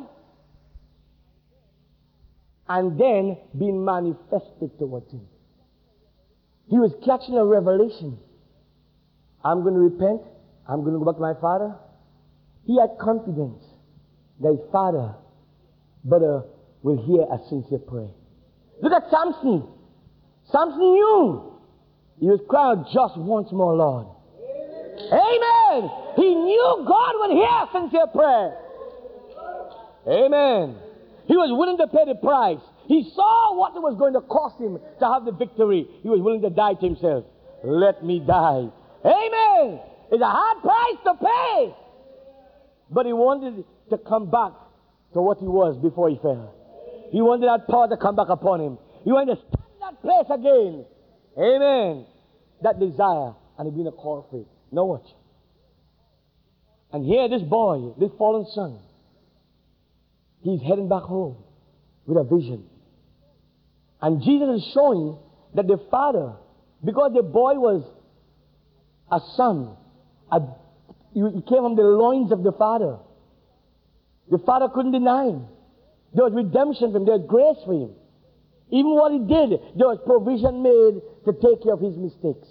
and then being manifested towards him. He was catching a revelation. I'm going to repent. I'm going to go back to my father. He had confidence that his father, brother, will hear a sincere prayer. Look at Samson. Samson knew he was crying just once more, Lord. Amen. He knew God would hear a sincere prayer. Amen. He was willing to pay the price. He saw what it was going to cost him to have the victory. He was willing to die to himself. Let me die. Amen. It's a hard price to pay. But he wanted to come back to what he was before he fell. He wanted that power to come back upon him. He wanted to stand in that place again. Amen. That desire. And he began to call for it. Now watch. And here this boy, this fallen son, he's heading back home with a vision. And Jesus is showing that the father, because the boy was a son, he came from the loins of the father. The father couldn't deny him. There was redemption for him. There was grace for him. Even what he did, there was provision made to take care of his mistakes.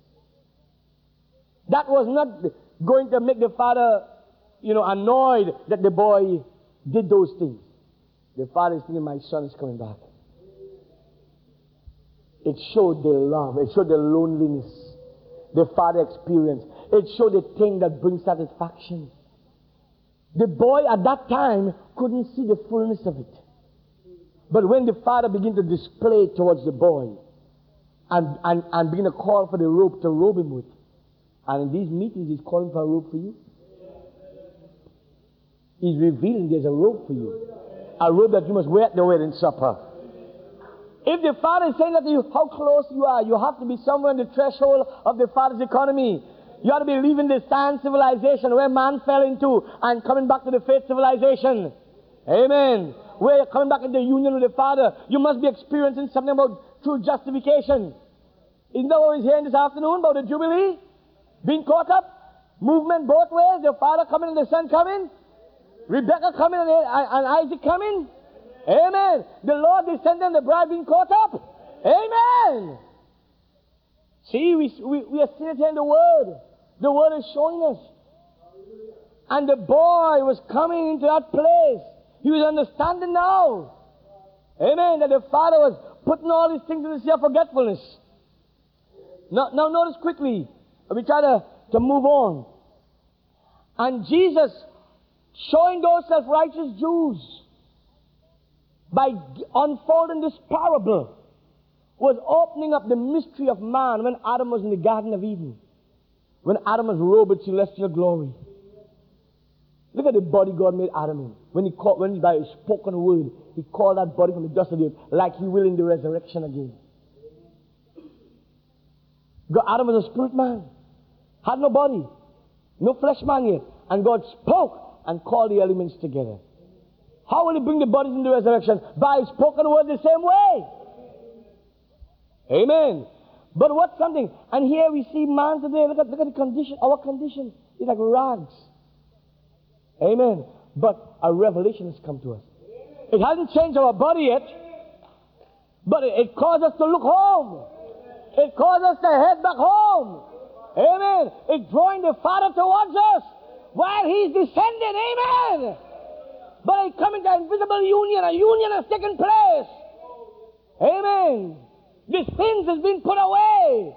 That was not going to make the father, annoyed that the boy did those things. The father is thinking, my son is coming back. It showed the love. It showed the loneliness the father experienced. It showed the thing that brings satisfaction. The boy at that time couldn't see the fullness of it. But when the father began to display towards the boy and begin to call for the robe to robe him with, and in these meetings he's calling for a robe for you. He's revealing there's a robe for you. A robe that you must wear at the wedding supper. If the Father is saying that to you, how close you are, you have to be somewhere in the threshold of the Father's economy. You ought to be leaving the sand civilization where man fell into and coming back to the faith civilization. Amen. Where you're coming back into union with the Father. You must be experiencing something about true justification. Isn't that what we're hearing this afternoon about the Jubilee? Being caught up? Movement both ways. The Father coming and the Son coming. Rebecca coming and Isaac coming. Amen. The Lord descending and the bride being caught up. Amen. See, we are seeing it here in the Word. The Word is showing us. And the boy was coming into that place. He was understanding now. Amen. That the Father was putting all these things in the sea of forgetfulness. Now notice quickly. We try to move on. And Jesus, showing those self-righteous Jews, by unfolding this parable, was opening up the mystery of man when Adam was in the Garden of Eden. When Adam was robed with celestial glory. Look at the body God made Adam in. When he by his spoken word, he called that body from the dust of the earth, like he will in the resurrection again. God, Adam was a spirit man. Had no body. No flesh man yet. And God spoke and called the elements together. How will he bring the bodies into resurrection? By his spoken word the same way. Amen. But what's something? And here we see man today. Look at the condition. Our condition is like rags. Amen. But a revelation has come to us. It hasn't changed our body yet. But it caused us to look home. It caused us to head back home. Amen. It's drawing the Father towards us while He's descending. Amen. But it's coming to an invisible union. A union has taken place. Amen. The sins has been put away.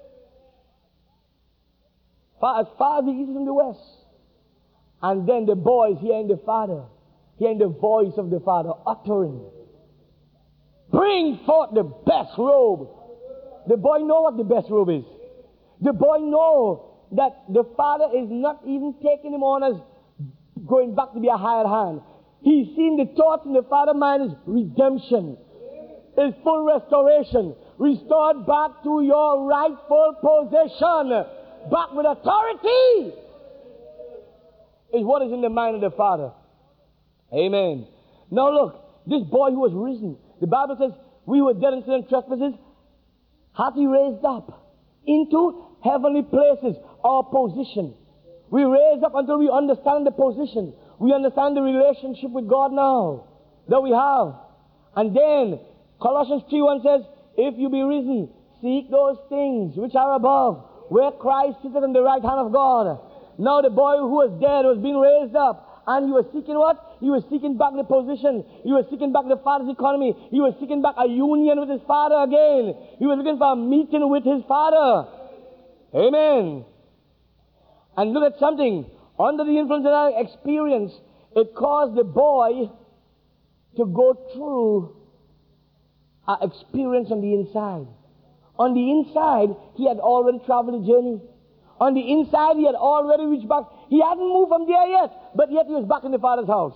As far as the east is from the west. And then the boys hearing the Father, hearing the voice of the Father uttering, bring forth the best robe. The boy know what the best robe is. The boy know that the Father is not even taking him on as going back to be a hired hand. He's seen the thoughts in the Father's mind is redemption, is full restoration, restored back to your rightful position, back with authority, is what is in the mind of the Father. Amen. Now look, this boy who was risen, the Bible says, we were dead in sin and trespasses, hath He raised up into heavenly places, our position. We raise up until we understand the position. We understand the relationship with God now that we have. And then Colossians 3:1 says, if you be risen, seek those things which are above, where Christ sitteth on the right hand of God. Now the boy who was dead was being raised up. And he was seeking what? He was seeking back the position. He was seeking back the Father's economy. He was seeking back a union with his Father again. He was looking for a meeting with his Father. Amen. And look at something. Under the influence of that experience, it caused the boy to go through an experience on the inside. On the inside, he had already traveled the journey. On the inside, he had already reached back. He hadn't moved from there yet, but yet he was back in the Father's house.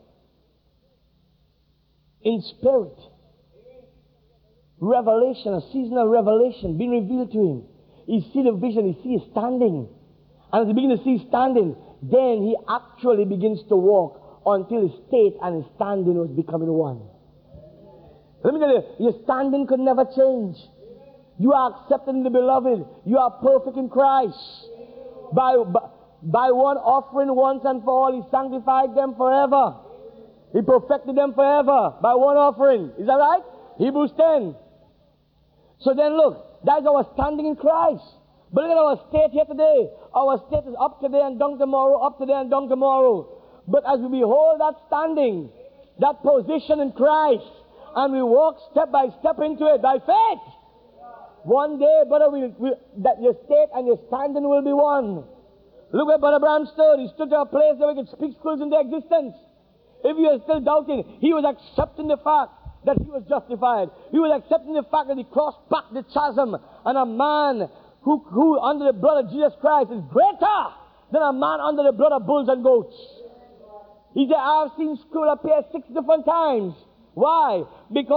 In spirit. Revelation, a seasonal revelation being revealed to him. He see the vision, he sees standing. And as he begins to see standing, then he actually begins to walk until his state and his standing was becoming one. Let me tell you, your standing could never change. You are accepted in the beloved. You are perfect in Christ. By one offering once and for all, He sanctified them forever. He perfected them forever by one offering. Is that right? Hebrews 10. So then look, that is our standing in Christ. But look at our state here today. Our state is up today and down tomorrow, up today and down tomorrow. But as we behold that standing, that position in Christ, and we walk step by step into it by faith, one day, brother, that your state and your standing will be one. Look where Brother Branham stood. He stood to a place where we could speak schools into existence. If you are still doubting, he was accepting the fact that he was justified. He was accepting the fact that he crossed back the chasm. And a man who under the blood of Jesus Christ is greater than a man under the blood of bulls and goats. He said, I've seen school appear 6 different times. Why? Because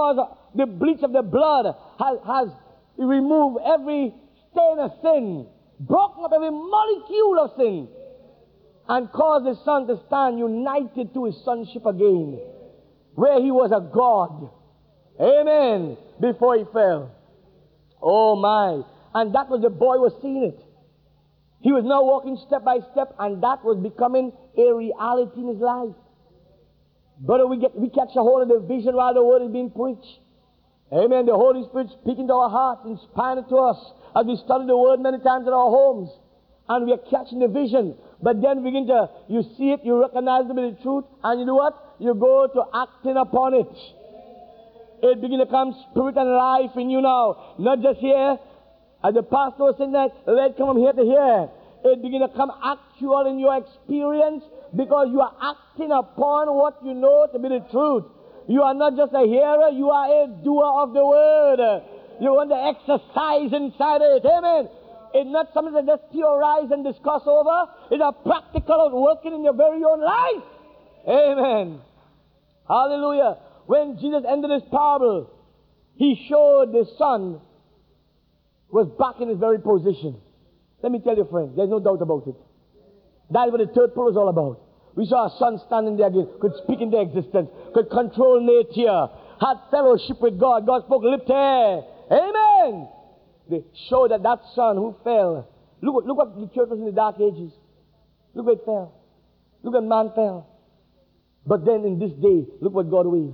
the bleach of the blood has removed every stain of sin, broken up every molecule of sin, and caused his Son to stand united to his sonship again, where he was a God. Amen. Before he fell. Oh my. And that was the boy was seeing it. He was now walking step by step, and that was becoming a reality in his life. Brother, we catch a hold of the vision while the word is being preached. Amen. The Holy Spirit speaking to our hearts, inspiring it to us as we study the word many times in our homes. And we are catching the vision. But then you see it, you recognize it to be the truth, and you do what? You go to acting upon it. It begins to come spirit and life in you now. Not just here. As the pastor was saying that, let come from here to here. It begins to come actual in your experience because you are acting upon what you know to be the truth. You are not just a hearer, you are a doer of the word. You want to exercise inside it. Amen. It's not something that just theorize and discuss over. It's a practical working in your very own life. Amen. Hallelujah. When Jesus ended his parable, he showed the Son was back in his very position. Let me tell you, friends, there's no doubt about it. That's what the third pull is all about. We saw a Son standing there again, could speak into existence, could control nature, had fellowship with God. God spoke lip to air. Amen. They showed that Son who fell. Look what the church was in the dark ages. Look where it fell. Look at man fell. But then in this day, look what God waved.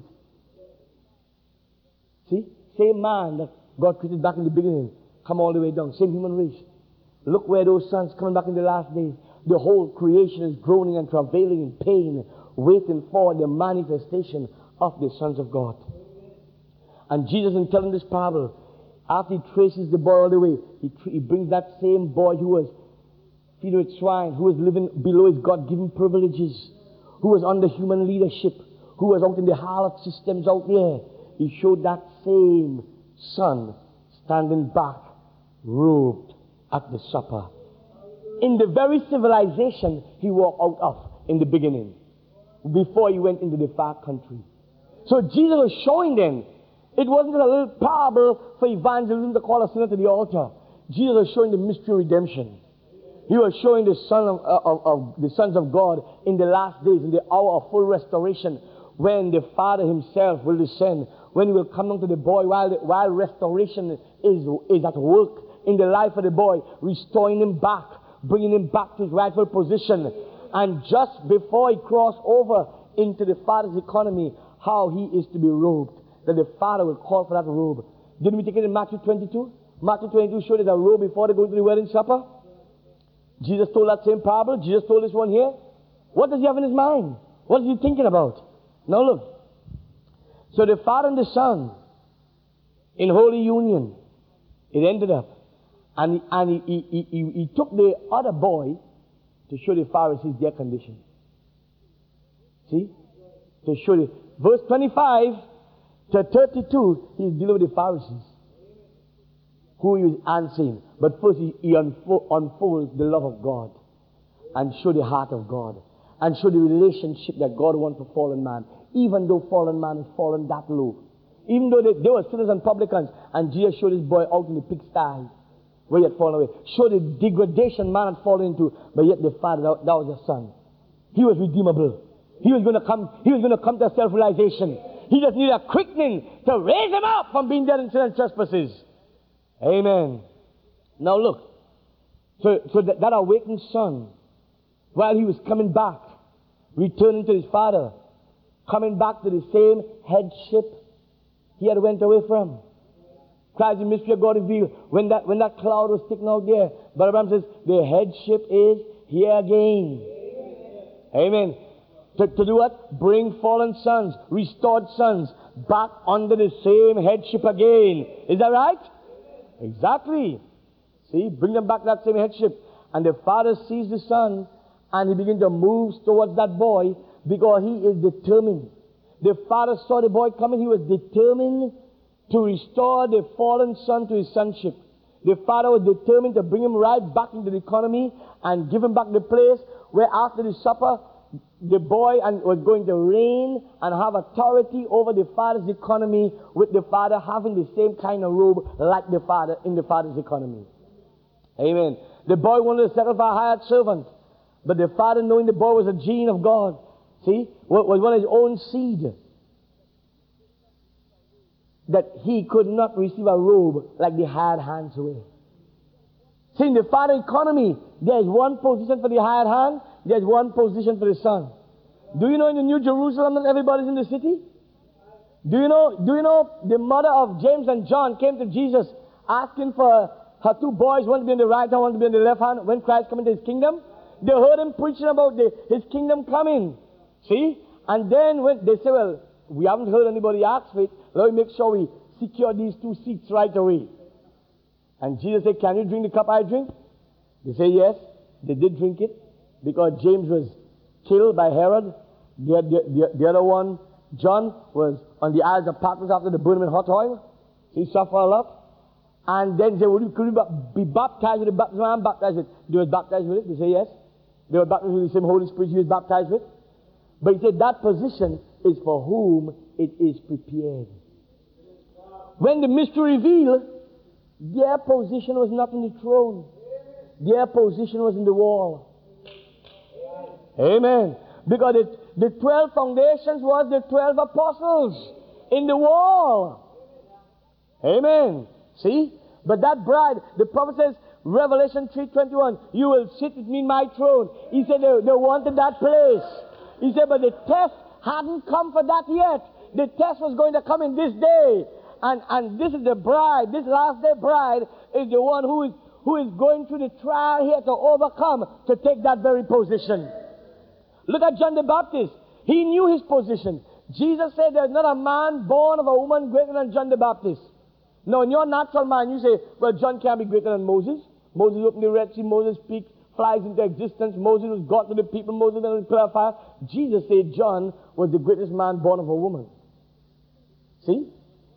See? Same man that God created back in the beginning, come all the way down. Same human race. Look where those sons coming back in the last days. The whole creation is groaning and travailing in pain, waiting for the manifestation of the sons of God. And Jesus, in telling this parable, after he traces the boy all the way, he brings that same boy who was feeding with swine, who was living below his God-given privileges, who was under human leadership, who was out in the harlot systems out there. He showed that same Son standing back, robed at the supper. In the very civilization he walked out of in the beginning, before he went into the far country. So Jesus was showing them. It wasn't a little parable for evangelism to call a sinner to the altar. Jesus was showing the mystery of redemption. He was showing the the sons of God in the last days, in the hour of full restoration, when the Father himself will descend, when he will come down to the boy while restoration is at work in the life of the boy, restoring him back, bringing him back to his rightful position. And just before he crossed over into the Father's economy, how he is to be robed, that the Father will call for that robe. Didn't we take it in Matthew 22? Matthew 22 showed us a robe before they go to the wedding supper. Jesus told that same parable. Jesus told this one here. What does he have in his mind? What is he thinking about? Now look. So the Father and the Son, in holy union, it ended up. And he took the other boy to show the Pharisees their condition. See? To show the verse 25 to 32, he's dealing with the Pharisees, who he was answering. But first he unfolds the love of God and show the heart of God and show the relationship that God wants for fallen man, even though fallen man has fallen that low. Even though they were sinners and publicans, and Jesus showed this boy out in the pigsty where he had fallen away. Show the degradation man had fallen into, but yet the Father, that was the Son. He was redeemable. He was going to come to self-realization. He just needed a quickening to raise him up from being dead in sin and trespasses. Amen. Now look. So that awakened Son, while he was coming back, returning to his Father, coming back to the same headship he had went away from. Christ, the mystery of God revealed. When that cloud was sticking out there, Brother Abraham says, the headship is here again. Amen. To do what? Bring fallen sons, restored sons, back under the same headship again. Is that right? Exactly. See, bring them back to that same headship. And the Father sees the Son, and he begins to move towards that boy because he is determined. The Father saw the boy coming. He was determined to restore the fallen son to his sonship. The Father was determined to bring him right back into the economy and give him back the place where after the supper, the boy and was going to reign and have authority over the father's economy, with the father having the same kind of robe like the father in the father's economy. Amen. The boy wanted to settle for a hired servant, but the father, knowing the boy was a gene of God, see, was one of his own seed, that he could not receive a robe like the hired hands wear. See, in the father economy, there's one position for the hired hand, there's one position for the son. Do you know in the New Jerusalem not everybody's in the city? Do you know the mother of James and John came to Jesus asking for her two boys, one to be on the right hand, one to be on the left hand, when Christ come into his kingdom? They heard him preaching about his kingdom coming. See? And then when they say, well, we haven't heard anybody ask for it, let me make sure we secure these two seats right away. And Jesus said, can you drink the cup I drink? They say yes. They did drink it, because James was killed by Herod. The other one, John, was on the Isles of Patmos after the burning in hot oil. He suffered a lot. And then they said, could you be baptized with the baptism I'm baptized with? They were baptized with it. They say yes. They were baptized with the same Holy Spirit he was baptized with. But he said that position is for whom it is prepared. When the mystery revealed, their position was not in the throne. Their position was in the wall. Amen. Because the 12 foundations was the 12 apostles in the wall. Amen. See? But that bride, the prophet says, Revelation 3:21, you will sit with me in my throne. He said they wanted that place. He said, but the test hadn't come for that yet. The test was going to come in this day. And this is the bride, this last day bride is the one who is going through the trial here to overcome, to take that very position. Look at John the Baptist. He knew his position. Jesus said there's not a man born of a woman greater than John the Baptist. Now, in your natural mind, you say, well, John can't be greater than Moses. Moses opened the Red Sea, Moses speaks, flies into existence. Moses was God to the people, Moses was pillar of fire. Jesus said John was the greatest man born of a woman. See?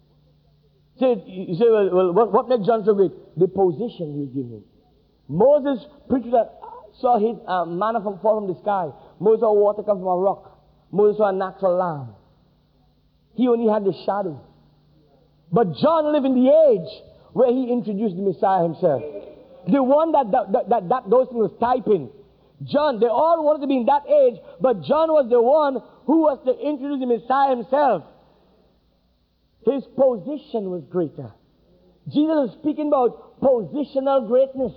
You say, well, what makes John so great? The position he was given. Moses preached that, saw his manna fall from the sky. Moses saw water come from a rock. Moses saw a natural lamb. He only had the shadow. But John lived in the age where he introduced the Messiah himself. The one that those things was typing. John, they all wanted to be in that age, but John was the one who was to introduce the Messiah himself. His position was greater. Jesus was speaking about positional greatness.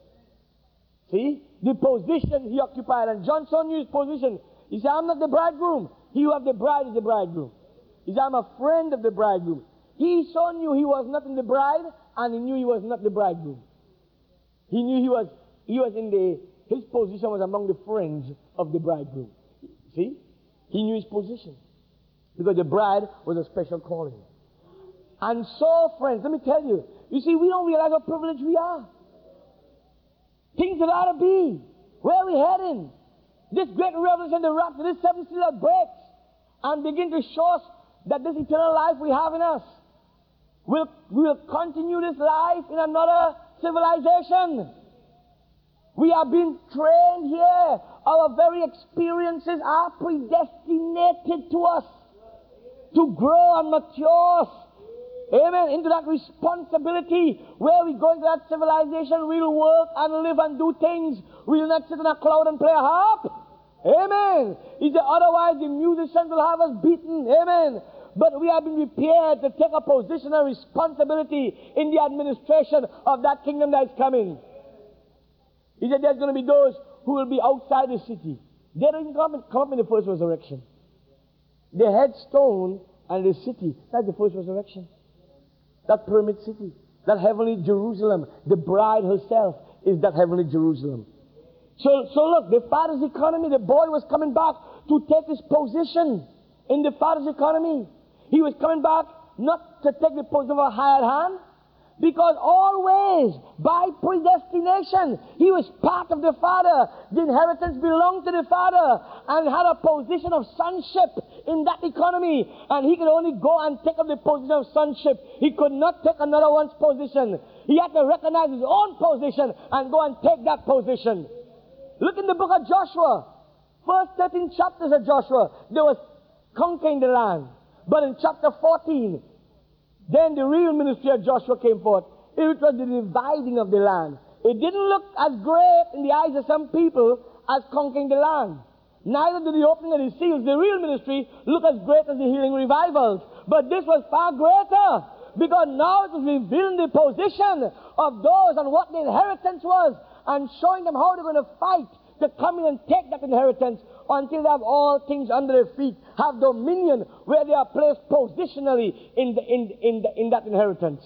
See? The position he occupied. And John saw his position. He said, I'm not the bridegroom. He who have the bride is the bridegroom. He said, I'm a friend of the bridegroom. He saw knew he was not in the bride, and he knew he was not the bridegroom. He knew he was his position was among the friends of the bridegroom. See? He knew his position. Because the bride was a special calling. And so, friends, let me tell you, you see, we don't realize how privileged we are. Things that ought to be. Where are we heading? This great revelation, the rapture, this seventh seal that breaks and begin to show us that this eternal life we have in us. We'll continue this life in another civilization. We are being trained here. Our very experiences are predestinated to us to grow and mature. Amen. Into that responsibility where we go into that civilization, we'll work and live and do things. We'll not sit in a cloud and play a harp. Amen. He said, otherwise the musicians will have us beaten. Amen. But we have been prepared to take a position of responsibility in the administration of that kingdom that is coming. He said there's going to be those who will be outside the city. They don't even come up in the first resurrection. The headstone and the city, that's the first resurrection. That pyramid city, that heavenly Jerusalem, the bride herself is that heavenly Jerusalem. So look, the father's economy, the boy was coming back to take his position in the father's economy. He was coming back not to take the position of a hired hand, because always, by predestination, he was part of the Father. The inheritance belonged to the Father and had a position of sonship in that economy. And he could only go and take up the position of sonship. He could not take another one's position. He had to recognize his own position and go and take that position. Look in the book of Joshua. First 13 chapters of Joshua, they was conquering the land. But in chapter 14, then the real ministry of Joshua came forth. It was the dividing of the land. It didn't look as great in the eyes of some people as conquering the land. Neither did the opening of the seals, the real ministry, look as great as the healing revivals. But this was far greater, because now it was revealing the position of those and what the inheritance was, and showing them how they're going to fight to come in and take that inheritance until they have all things under their feet, have dominion where they are placed positionally in that inheritance.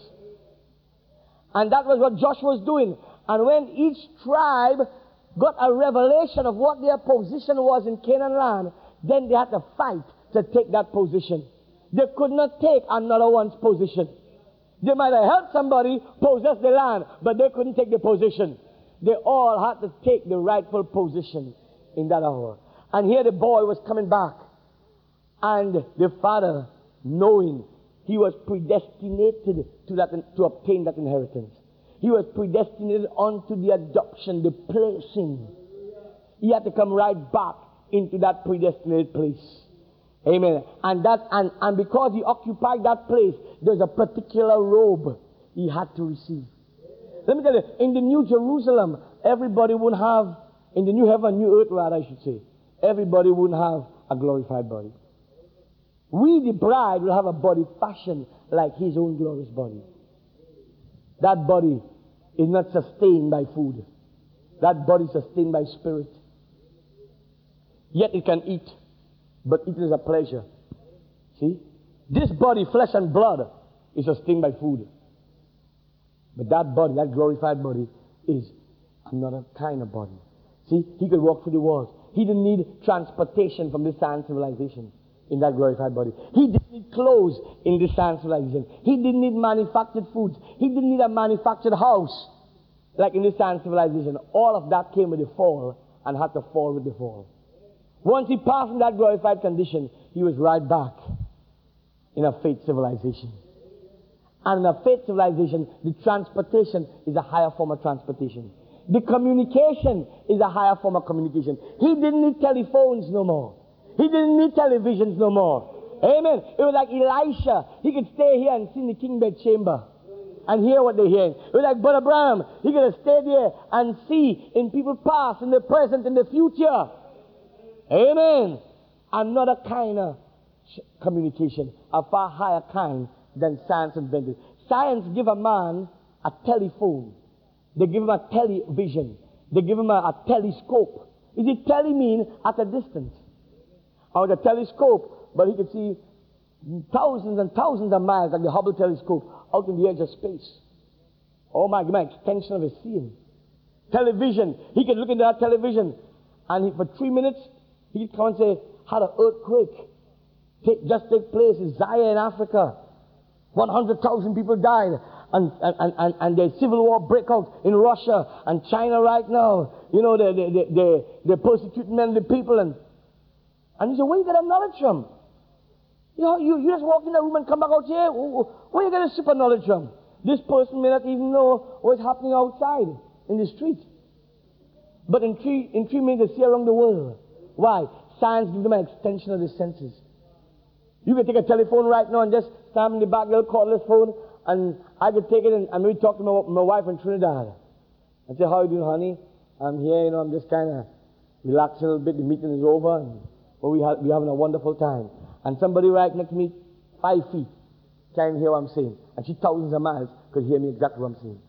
And that was what Joshua was doing. And when each tribe got a revelation of what their position was in Canaan land, then they had to fight to take that position. They could not take another one's position. They might have helped somebody possess the land, but they couldn't take the position. They all had to take the rightful position in that hour. And here the boy was coming back. And the father, knowing he was predestinated to obtain that inheritance. He was predestinated unto the adoption, the placing. He had to come right back into that predestinated place. Amen. And because he occupied that place, there's a particular robe he had to receive. Let me tell you, in the New Jerusalem, everybody would have, in the new heaven, new earth, rather, I should say, everybody wouldn't have a glorified body. We, the bride, will have a body fashioned like his own glorious body. That body is not sustained by food. That body is sustained by spirit. Yet it can eat, but it is a pleasure. See? This body, flesh and blood, is sustained by food. But that body, that glorified body, is another kind of body. See? He could walk through the walls. He didn't need transportation from this sand civilization in that glorified body. He didn't need clothes in this sand civilization. He didn't need manufactured foods. He didn't need a manufactured house like in this sand civilization. All of that came with the fall and had to fall with the fall. Once he passed in that glorified condition, he was right back in a faith civilization. And in a faith civilization, the transportation is a higher form of transportation. The communication is a higher form of communication. He didn't need telephones no more. He didn't need televisions no more. Amen. It was like Elisha. He could stay here and see in the king bed chamber and hear what they're hearing. It was like Brother Branham. He could have stayed there and see in people's past, in the present, in the future. Amen. Another kind of communication, a far higher kind than science invented. Science give a man a telephone. They give him a television. They give him a telescope. Is it tele mean at a distance? Or the telescope, but he could see thousands and thousands of miles, like the Hubble telescope, out in the edge of space. Oh my God, extension of his seeing. Television, he could look into that television, and for 3 minutes, he could come and say, had an earthquake just take place in Zaire in Africa. 100,000 people died. And the civil war break out in Russia and China right now. You know, they're persecuting men, the people. And he said, where you get that knowledge from? You know, you just walk in the room and come back out here. Where you get a super knowledge from? This person may not even know what's happening outside in the street. But in three minutes, they see around the world. Why? Science gives them an extension of the senses. You can take a telephone right now and just stand in the back, little cordless phone, and I could take it and maybe talk to my wife in Trinidad. And say, how are you doing, honey? I'm here, you know, I'm just kind of relaxing a little bit. The meeting is over, and we're having a wonderful time. And somebody right next to me, 5 feet, can't even hear what I'm saying. And she thousands of miles could hear me exactly what I'm saying.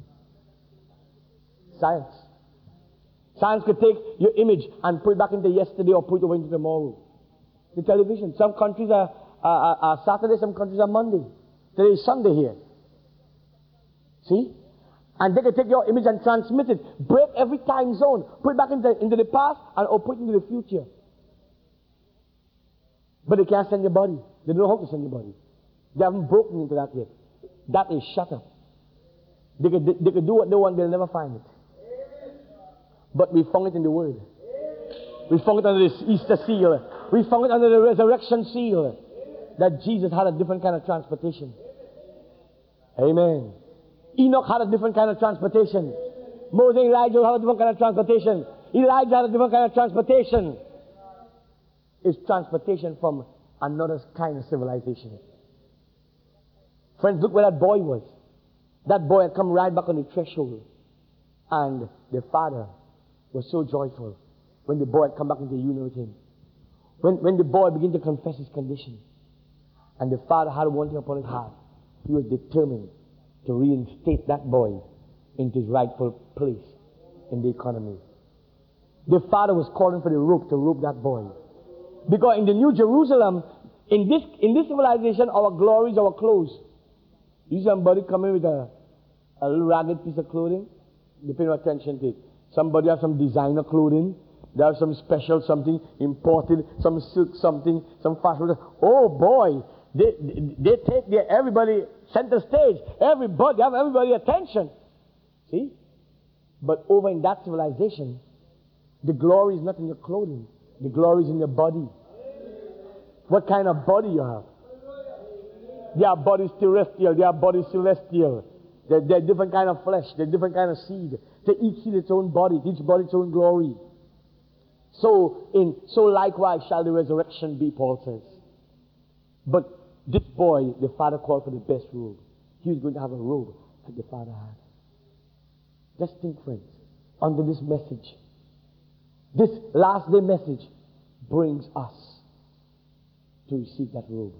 Science. Science could take your image and put it back into yesterday or put it over into tomorrow. The television. Some countries are Saturday, some countries are Monday. Today is Sunday here. See? And they can take your image and transmit it. Break every time zone. Put it back into the past or put it into the future. But they can't send your body. They don't know how to send your body. They haven't broken into that yet. That is shut up. They could do what they want, they'll never find it. But we found it in the Word. We found it under the Easter seal. We found it under the resurrection seal. That Jesus had a different kind of transportation. Amen. Enoch had a different kind of transportation. Moses and Elijah had a different kind of transportation. Elijah had a different kind of transportation. is transportation from another kind of civilization. Friends, look where that boy was. That boy had come right back on the threshold. And the father was so joyful when the boy had come back into union with him. When the boy began to confess his condition, and the father had one thing upon his heart, he was determined to reinstate that boy into his rightful place in the economy. The father was calling for the rope to rope that boy. Because in the New Jerusalem, in this civilization, our glory is our clothes. You see somebody coming with a little ragged piece of clothing, you pay no attention to it. Somebody has some designer clothing, they have some special something imported, some silk something, some fashion. Oh boy, they take everybody center stage. Everybody have everybody attention. See? But over in that civilization, the glory is not in your clothing. The glory is in your body. What kind of body you have? There are bodies terrestrial, there are bodies celestial. There are different kind of flesh, there are different kind of seed. To each seed its own body, each body its own glory. So likewise shall the resurrection be, Paul says. But this boy, the father called for the best robe. He was going to have a robe like the father had. Just think, friends, under this message, this last day message brings us to receive that robe.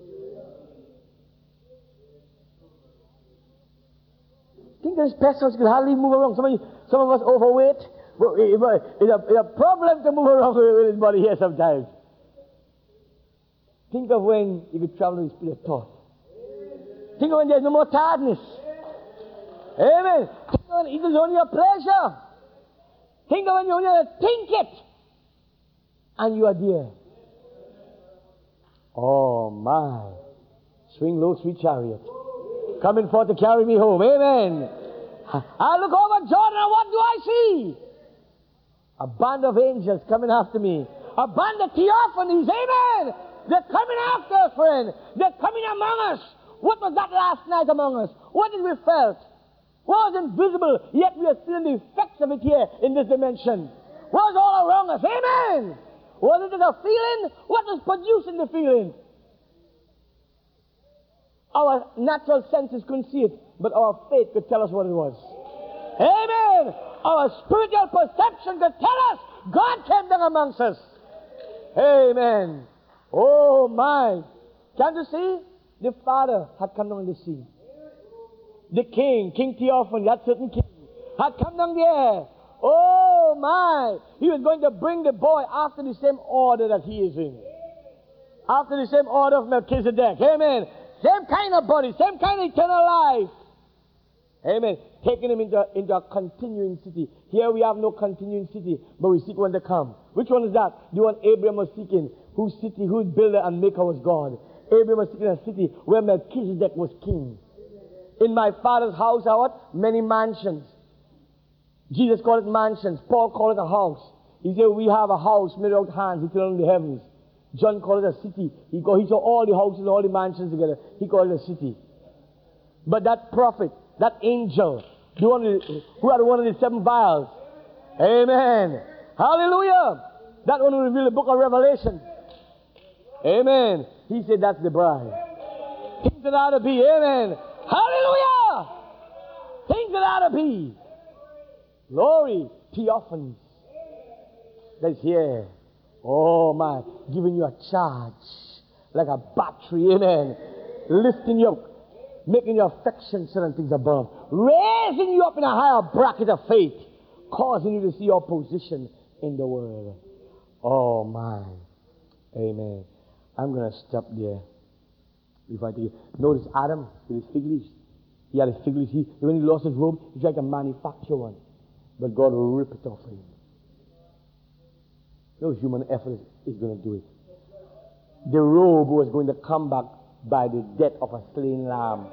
Think of this pastor could hardly move around. Some of us overweight. It's a problem to move around with his body here sometimes. Think of when you could travel with spirit of thought. Think of when there's no more tiredness. Amen. Think of when it is only a pleasure. Think of when you only have to think it. And you are there. Oh my. Swing low, sweet chariot. Coming forth to carry me home. Amen. I look over Jordan and what do I see? A band of angels coming after me. A band of theophanies. Amen. They're coming after us, friend. They're coming among us. What was that last night among us? What did we felt? What was invisible, yet we are feeling the effects of it here in this dimension. What was all around us? Amen. Was it a feeling? What was producing the feeling? Our natural senses couldn't see it, but our faith could tell us what it was. Amen. Our spiritual perception could tell us God came down amongst us. Amen. Oh my. Can't you see? The Father had come down on the scene. The King Theophany, that certain king, had come down there. Oh my. He was going to bring the boy after the same order that he is in. After the same order of Melchizedek. Amen. Same kind of body, same kind of eternal life. Amen. Taking him into a continuing city. Here we have no continuing city, but we seek one to come. Which one is that? The one Abraham was seeking, whose builder and maker was God. Abraham was seeking a city where Melchizedek was king. In my Father's house are what? Many mansions. Jesus called it mansions. Paul called it a house. He said we have a house made out of hands eternal in the heavens. John called it a city. He saw all the houses, all the mansions together. He called it a city. But that prophet, that angel, who had one of the 7 vials, amen, hallelujah, that one who revealed the book of Revelation, amen, he said that's the bride. Things that ought to be, amen, hallelujah, things that ought to be. Glory, theophanies, that's here. Oh my, giving you a charge like a battery, amen. Lifting you up, making your affection certain things above, raising you up in a higher bracket of faith, causing you to see your position in the world. Oh my, amen. I'm going to stop there. Before I take it. Notice Adam with his fig leaves. He had his fig leaves. When he lost his robe, he tried to manufacture one, but God will rip it off for him. No human effort is going to do it. The robe was going to come back by the death of a slain lamb.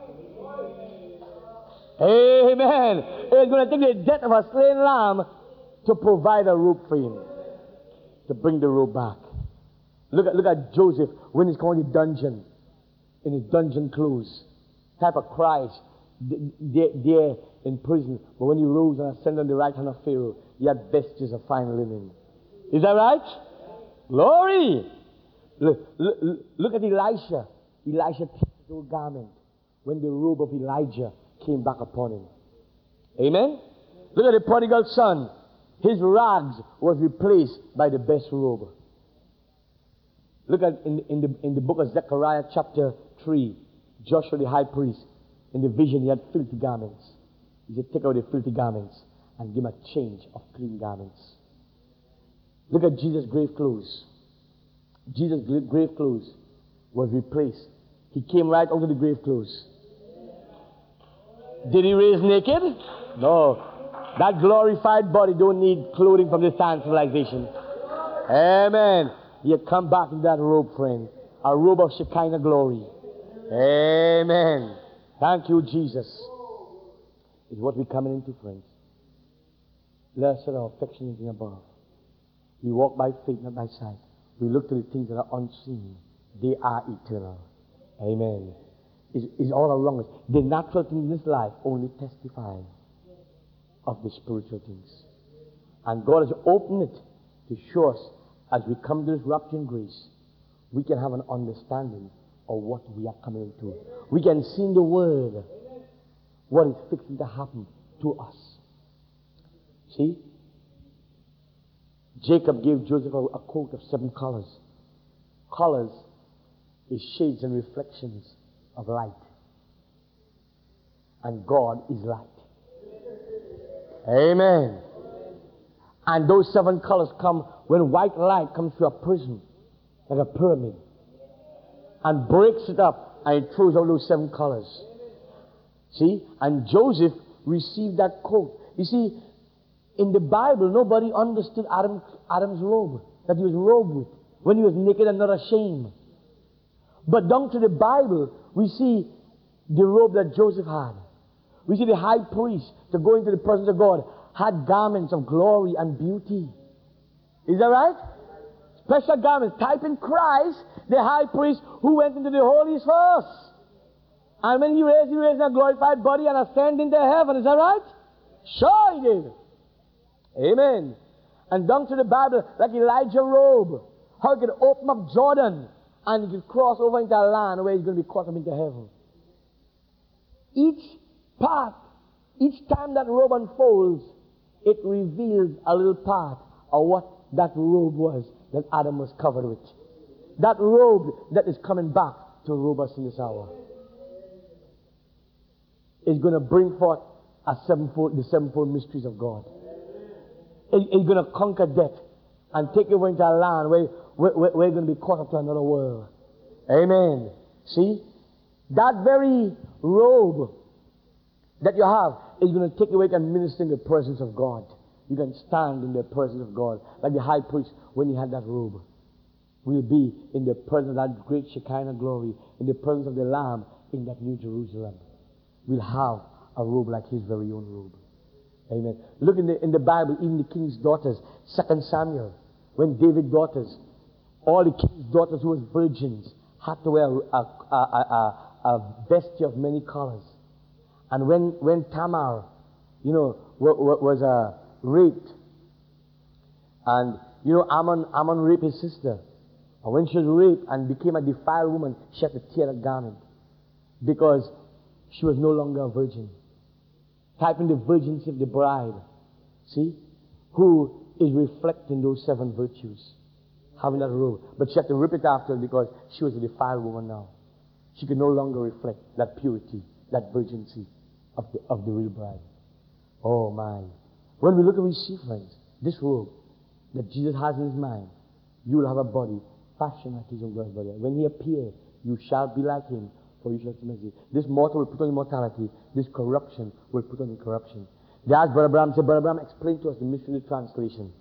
Amen. It was going to take the death of a slain lamb to provide a robe for him, to bring the robe back. Look at Joseph when he's going to the dungeon, in his dungeon clothes, type of Christ, there in prison. But when he rose and ascended on the right hand of Pharaoh, he had vestiges of fine linen. Is that right? Glory! Look at Elisha. Elisha takes his old garment when the robe of Elijah came back upon him. Amen? Look at the prodigal son. His rags was replaced by the best robe. Look at in the book of Zechariah chapter 3, Joshua the high priest, in the vision he had filthy garments. He said, take out the filthy garments and give him a change of clean garments. Look at Jesus' grave clothes. Jesus' grave clothes was replaced. He came right out of the grave clothes. Did he raise naked? No. That glorified body don't need clothing from this time civilization. Amen. You come back in that robe, friend. A robe of Shekinah glory. Amen. Thank you, Jesus. Is what we're coming into, friends. Let us set our affection in above. We walk by faith, not by sight. We look to the things that are unseen. They are eternal. Amen. It's all around us. The natural things in this life only testify of the spiritual things. And God has opened it to show us, as we come to this rapturing grace, we can have an understanding of what we are coming into. We can see in the Word what is fixing to happen to us. See? Jacob gave Joseph a coat of 7 colors. Colors is shades and reflections of light. And God is light. Amen. And those 7 colors come when white light comes through a prism, like a pyramid, and breaks it up, and it throws out those 7 colors. See? And Joseph received that coat. You see, in the Bible, nobody understood Adam's robe, that he was robed with, when he was naked and not ashamed. But down to the Bible, we see the robe that Joseph had. We see the high priest, to go into the presence of God, had garments of glory and beauty. Is that right? Special garments, typing Christ, the high priest who went into the holies first. And when he raised in a glorified body and ascended into heaven. Is that right? Sure he did. Amen. And down to the Bible, like Elijah's robe, how he could open up Jordan and he could cross over into a land where he's going to be caught up into heaven. Each part, each time that robe unfolds, it reveals a little part of what that robe was that Adam was covered with. That robe that is coming back to robe us in this hour is going to bring forth the sevenfold mysteries of God. It's going to conquer death and take you into a land where you're going to be caught up to another world. Amen. See? That very robe that you have is going to take you away and minister in the presence of God. You can stand in the presence of God. Like the high priest, when he had that robe, will be in the presence of that great Shekinah glory, in the presence of the Lamb in that New Jerusalem. We'll have a robe like his very own robe. Amen. Look in the Bible, even the king's daughters, 2 Samuel, when David's daughters, all the king's daughters who were virgins, had to wear a vesture of many colors. And when Tamar, was raped, and Ammon raped his sister, and when she was raped and became a defiled woman, she had to tear that garment because she was no longer a virgin. Typing the virginity of the bride, see, who is reflecting those 7 virtues, having that robe. But she had to rip it after because she was a defiled woman now. She could no longer reflect that purity, that virginity of the real bride. Oh my. When we look and we see, friends, this robe that Jesus has in his mind, you will have a body fashioned like his own glorious body. When he appears, you shall be like him, for you shall see mercy. This mortal will put on immortality, this corruption will put on incorruption. They asked Brother Branham, said, Brother Branham, explain to us the mystery of the translation.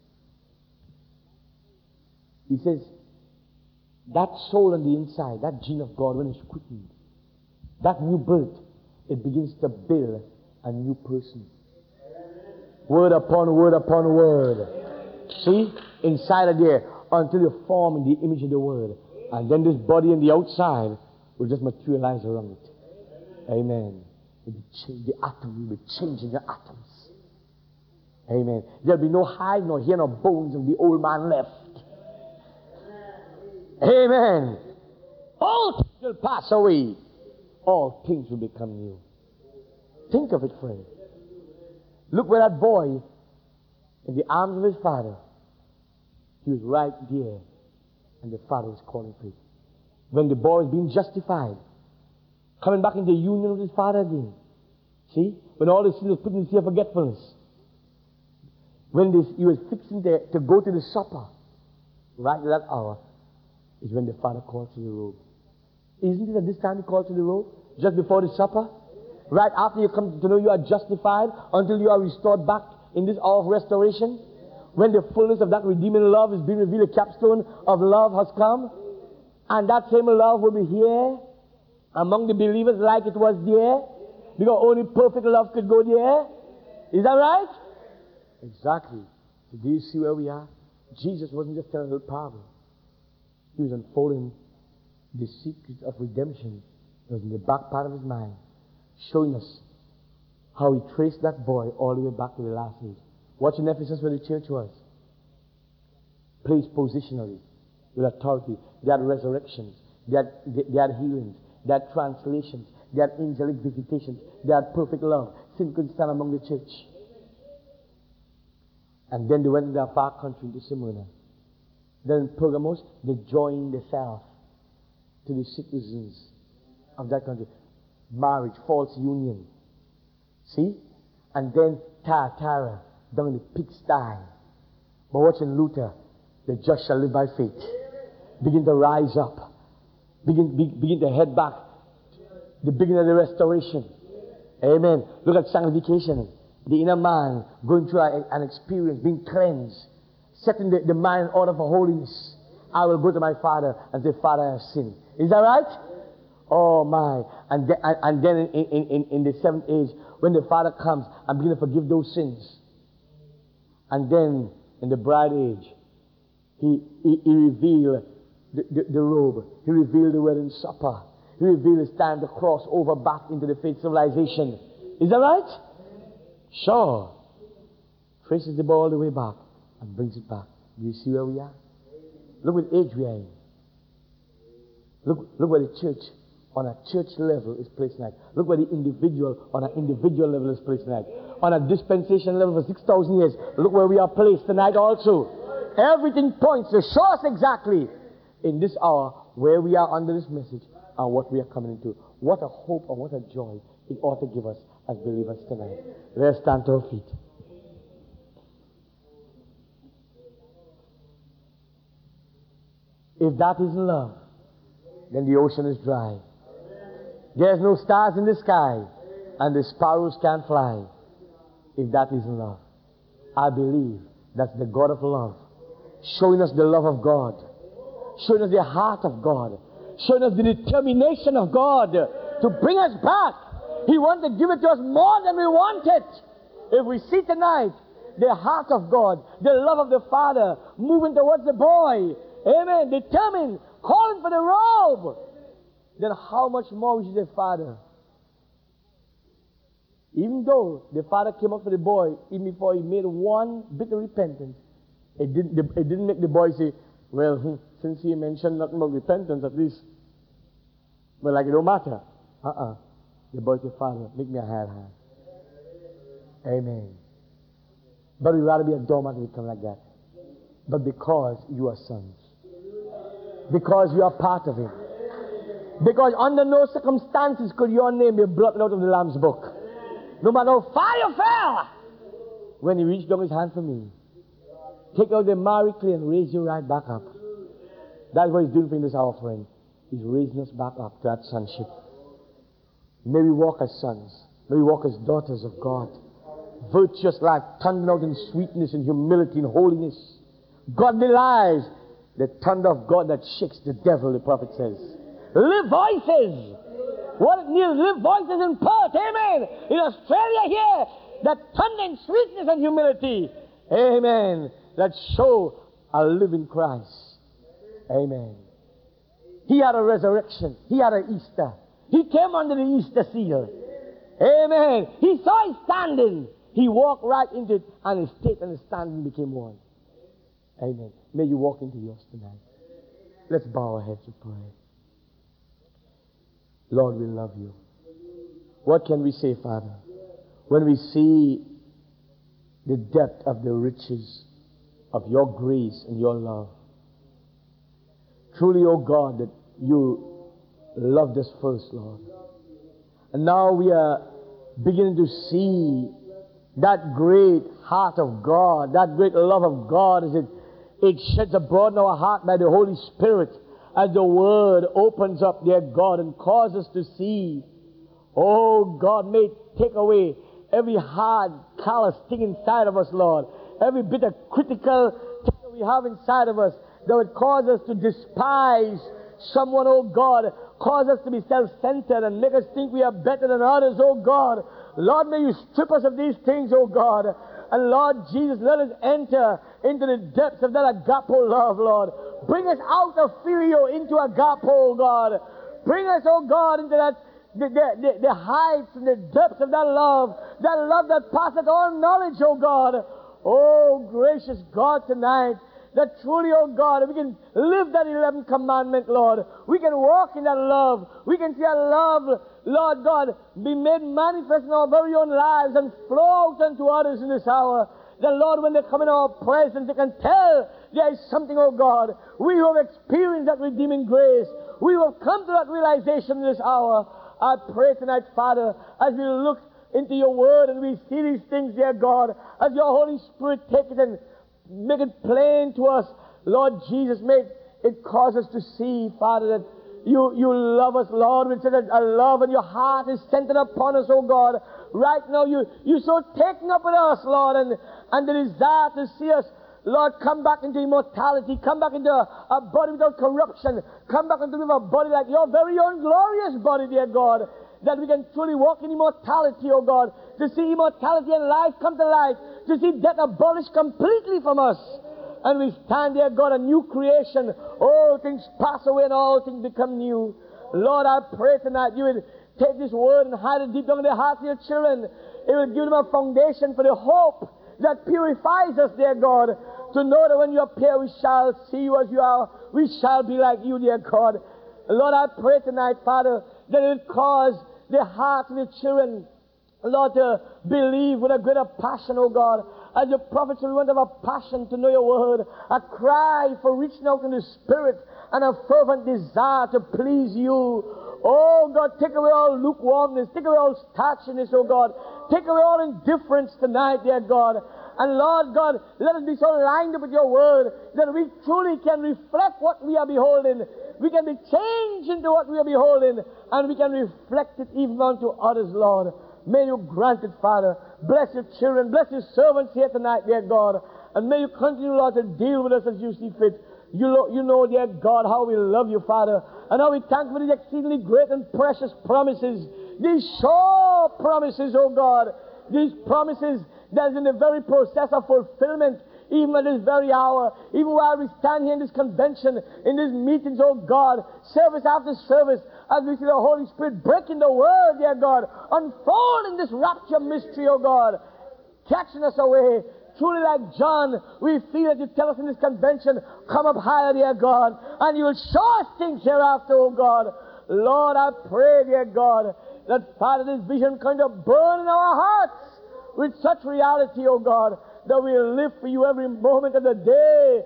He says, that soul on the inside, that gene of God, when it's quickened, that new birth, it begins to build a new person. Word upon word upon word. See? Inside of there, until you form in the image of the Word. And then this body on the outside will just materialize around it. Amen. It will change the atom. Will be changing the atoms. Amen. There'll be no hide, nor hair, nor bones of the old man left. Amen. All things will pass away. All things will become new. Think of it, friend. Look where that boy, in the arms of his father, he was right there, and the father was calling for it. When the boy was being justified, coming back into union with his father again. See? When all the sin was put in the sea of forgetfulness. When he was fixing to go to the supper, right at that hour, is when the father calls to the robe. Isn't it at this time he calls to the robe? Just before the supper? Right after you come to know you are justified, until you are restored back in this hour of restoration? When the fullness of that redeeming love is being revealed, the capstone of love has come. And that same love will be here among the believers like it was there. Because only perfect love could go there. Is that right? Exactly. So do you see where we are? Jesus wasn't just telling a little parable. He was unfolding the secret of redemption that was in the back part of his mind, showing us how he traced that boy all the way back to the last age. Watch in Ephesus where the church was. Placed positionally with authority. They had resurrections. They had healings. They had translations. They had angelic visitations. They had perfect love. Sin couldn't stand among the church. And then they went to their far country, to Smyrna. Then in Pergamos, they joined themselves to the citizens of that country. Marriage, false union. See? And then Thyatira, down in the pigsty. But watching Luther, the just shall live by faith. Begin to rise up. Begin to head back. The beginning of the restoration. Amen. Look at sanctification. The inner man going through an experience, being cleansed, setting the mind in order for holiness. I will go to my Father and say, Father, I have sinned. Is that right? Oh my. And then in the seventh age, when the Father comes and begins to forgive those sins. And then in the bride age, he revealed the robe. He revealed the wedding supper. He revealed his time to cross over back into the faith civilization. Is that right? Sure. Traces the ball all the way back and brings it back. Do you see where we are? Look what age we are in. Look where the church on a church level is placed tonight. Look where the individual on an individual level is placed tonight. On a dispensation level for 6,000 years, look where we are placed tonight also. Everything points to show us exactly in this hour where we are under this message and what we are coming into. What a hope and what a joy it ought to give us as believers tonight. Let's stand to our feet. If that isn't love, then the ocean is dry. There's no stars in the sky, and the sparrows can't fly. If that isn't love, I believe that's the God of love, showing us the love of God, showing us the heart of God, showing us the determination of God to bring us back. He wants to give it to us more than we wanted. If we see tonight the heart of God, the love of the Father moving towards the boy, amen, determined, calling for the robe, then how much more we should say, Father. Even though the Father came up for the boy, even before he made one bit of repentance, it didn't make the boy say, well, since he mentioned nothing about repentance, at least, well, like it don't matter. The boy said, Father, make me a hard hand. Amen. But we'd rather be a doormat than become like that. But because you are sons. Because you are part of Him. Because under no circumstances could your name be blotted out of the Lamb's book. No matter how far you fell. When He reached down His hand for me, take out the miry clay and raise you right back up. That's what He's doing for this hour, friend. He's raising us back up to that sonship. May we walk as sons. May we walk as daughters of God. Virtuous life, thundering out in sweetness and humility and holiness. Godly lives. The thunder of God that shakes the devil, the prophet says. Live voices. What it needs, live voices in Perth. Amen. In Australia here, that thunder in sweetness and humility. Amen. That show a living Christ. Amen. He had a resurrection. He had an Easter. He came under the Easter seal. Amen. He saw it standing. He walked right into it, and his state and his standing became one. Amen. May you walk into yours tonight. Let's bow our heads to pray. Lord, we love you. What can we say, Father, when we see the depth of the riches of your grace and your love? Truly, O God, that you loved us first, Lord. And now we are beginning to see that great heart of God, that great love of God as it sheds abroad in our heart by the Holy Spirit as the Word opens up, dear God, and causes us to see. Oh God, may it take away every hard, callous thing inside of us, Lord. Every bit of critical thing that we have inside of us that would cause us to despise someone, oh God. Cause us to be self-centered and make us think we are better than others, oh God. Lord, may you strip us of these things, oh God. And Lord Jesus, let us enter into the depths of that agapo love, Lord. Bring us out of filio into agapo, oh God. Bring us, oh God, into that the heights and the depths of that love that passeth all knowledge, oh God. Oh, gracious God, tonight, that truly, oh God, we can live that 11th commandment, Lord. We can walk in that love. We can see that love, Lord God, be made manifest in our very own lives and flow out unto others in this hour. That, Lord, when they come in our presence, they can tell there is something, oh God. We who have experienced that redeeming grace, we who have come to that realization in this hour. I pray tonight, Father, as we look into your word and we see these things, dear God, as your Holy Spirit take it and make it plain to us, Lord Jesus, may it cause us to see, Father, that you love us, Lord. We say that a love and your heart is centered upon us, oh God. Right now, you're so taken up with us, Lord, and the desire to see us, Lord, come back into immortality, come back into a body without corruption, come back into a body like your very own glorious body, dear God, that we can truly walk in immortality, oh God, to see immortality and life come to life, to see death abolished completely from us. And we stand, dear God, a new creation. All things pass away and all things become new. Lord, I pray tonight you would take this word and hide it deep down in the hearts of your children. It will give them a foundation for the hope that purifies us, dear God, to know that when you appear, we shall see you as you are. We shall be like you, dear God. Lord, I pray tonight, Father, that it will cause the hearts of the children, Lord, to believe with a greater passion, oh God. As your prophets, we want to have a passion to know your word, a cry for reaching out in the Spirit, and a fervent desire to please you. Oh God, take away all lukewarmness, take away all starchiness, oh God. Take away all indifference tonight, dear God. And Lord God, let us be so lined up with your word that we truly can reflect what we are beholding. We can be changed into what we are beholding, and we can reflect it even unto others, Lord. May you grant it, Father. Bless your children, bless your servants here tonight, dear God. And may you continue, Lord, to deal with us as you see fit. You know, dear God, how we love you, Father, and how we thank you for these exceedingly great and precious promises, these sure promises, oh God, these promises that is in the very process of fulfillment, even at this very hour, even while we stand here in this convention, in these meetings, oh God, service after service, as we see the Holy Spirit breaking the word, dear God, unfolding this rapture mystery, oh God, catching us away. Truly, like John, we feel that you tell us in this convention, come up higher, dear God, and you will show us things hereafter, oh God. Lord, I pray, dear God, that, Father, this vision kind of burn in our hearts with such reality, oh God, that we'll live for you every moment of the day.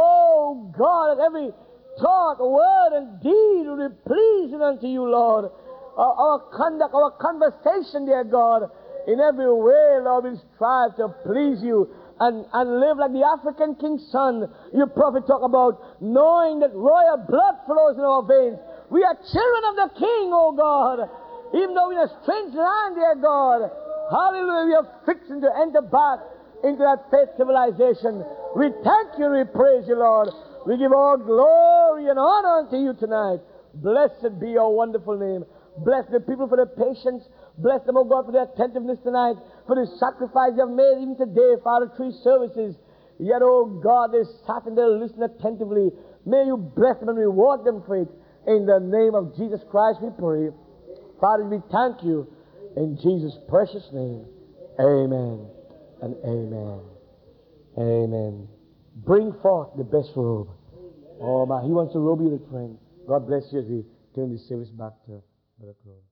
Oh God, that every thought, word, and deed will be pleasing unto you, Lord. Our conduct, our conversation, dear God, in every way, Lord, we strive to please you and live like the African king's son. Your prophet talk about knowing that royal blood flows in our veins. We are children of the King, oh God. Even though we're in a strange land, dear God. Hallelujah, we are fixing to enter back into that faith civilization. We thank you and we praise you, Lord. We give all glory and honor unto you tonight. Blessed be your wonderful name. Bless the people for their patience. Bless them, oh God, for their attentiveness tonight, for the sacrifice they have made even today, Father, 3 services. Yet, oh God, they sat and they listened attentively. May you bless them and reward them for it. In the name of Jesus Christ we pray. Father, we thank you in Jesus' precious name. Amen and amen. Amen. Bring forth the best robe. Oh, man, he wants to robe you with friends. God bless you as we turn this service back to Brother Claude.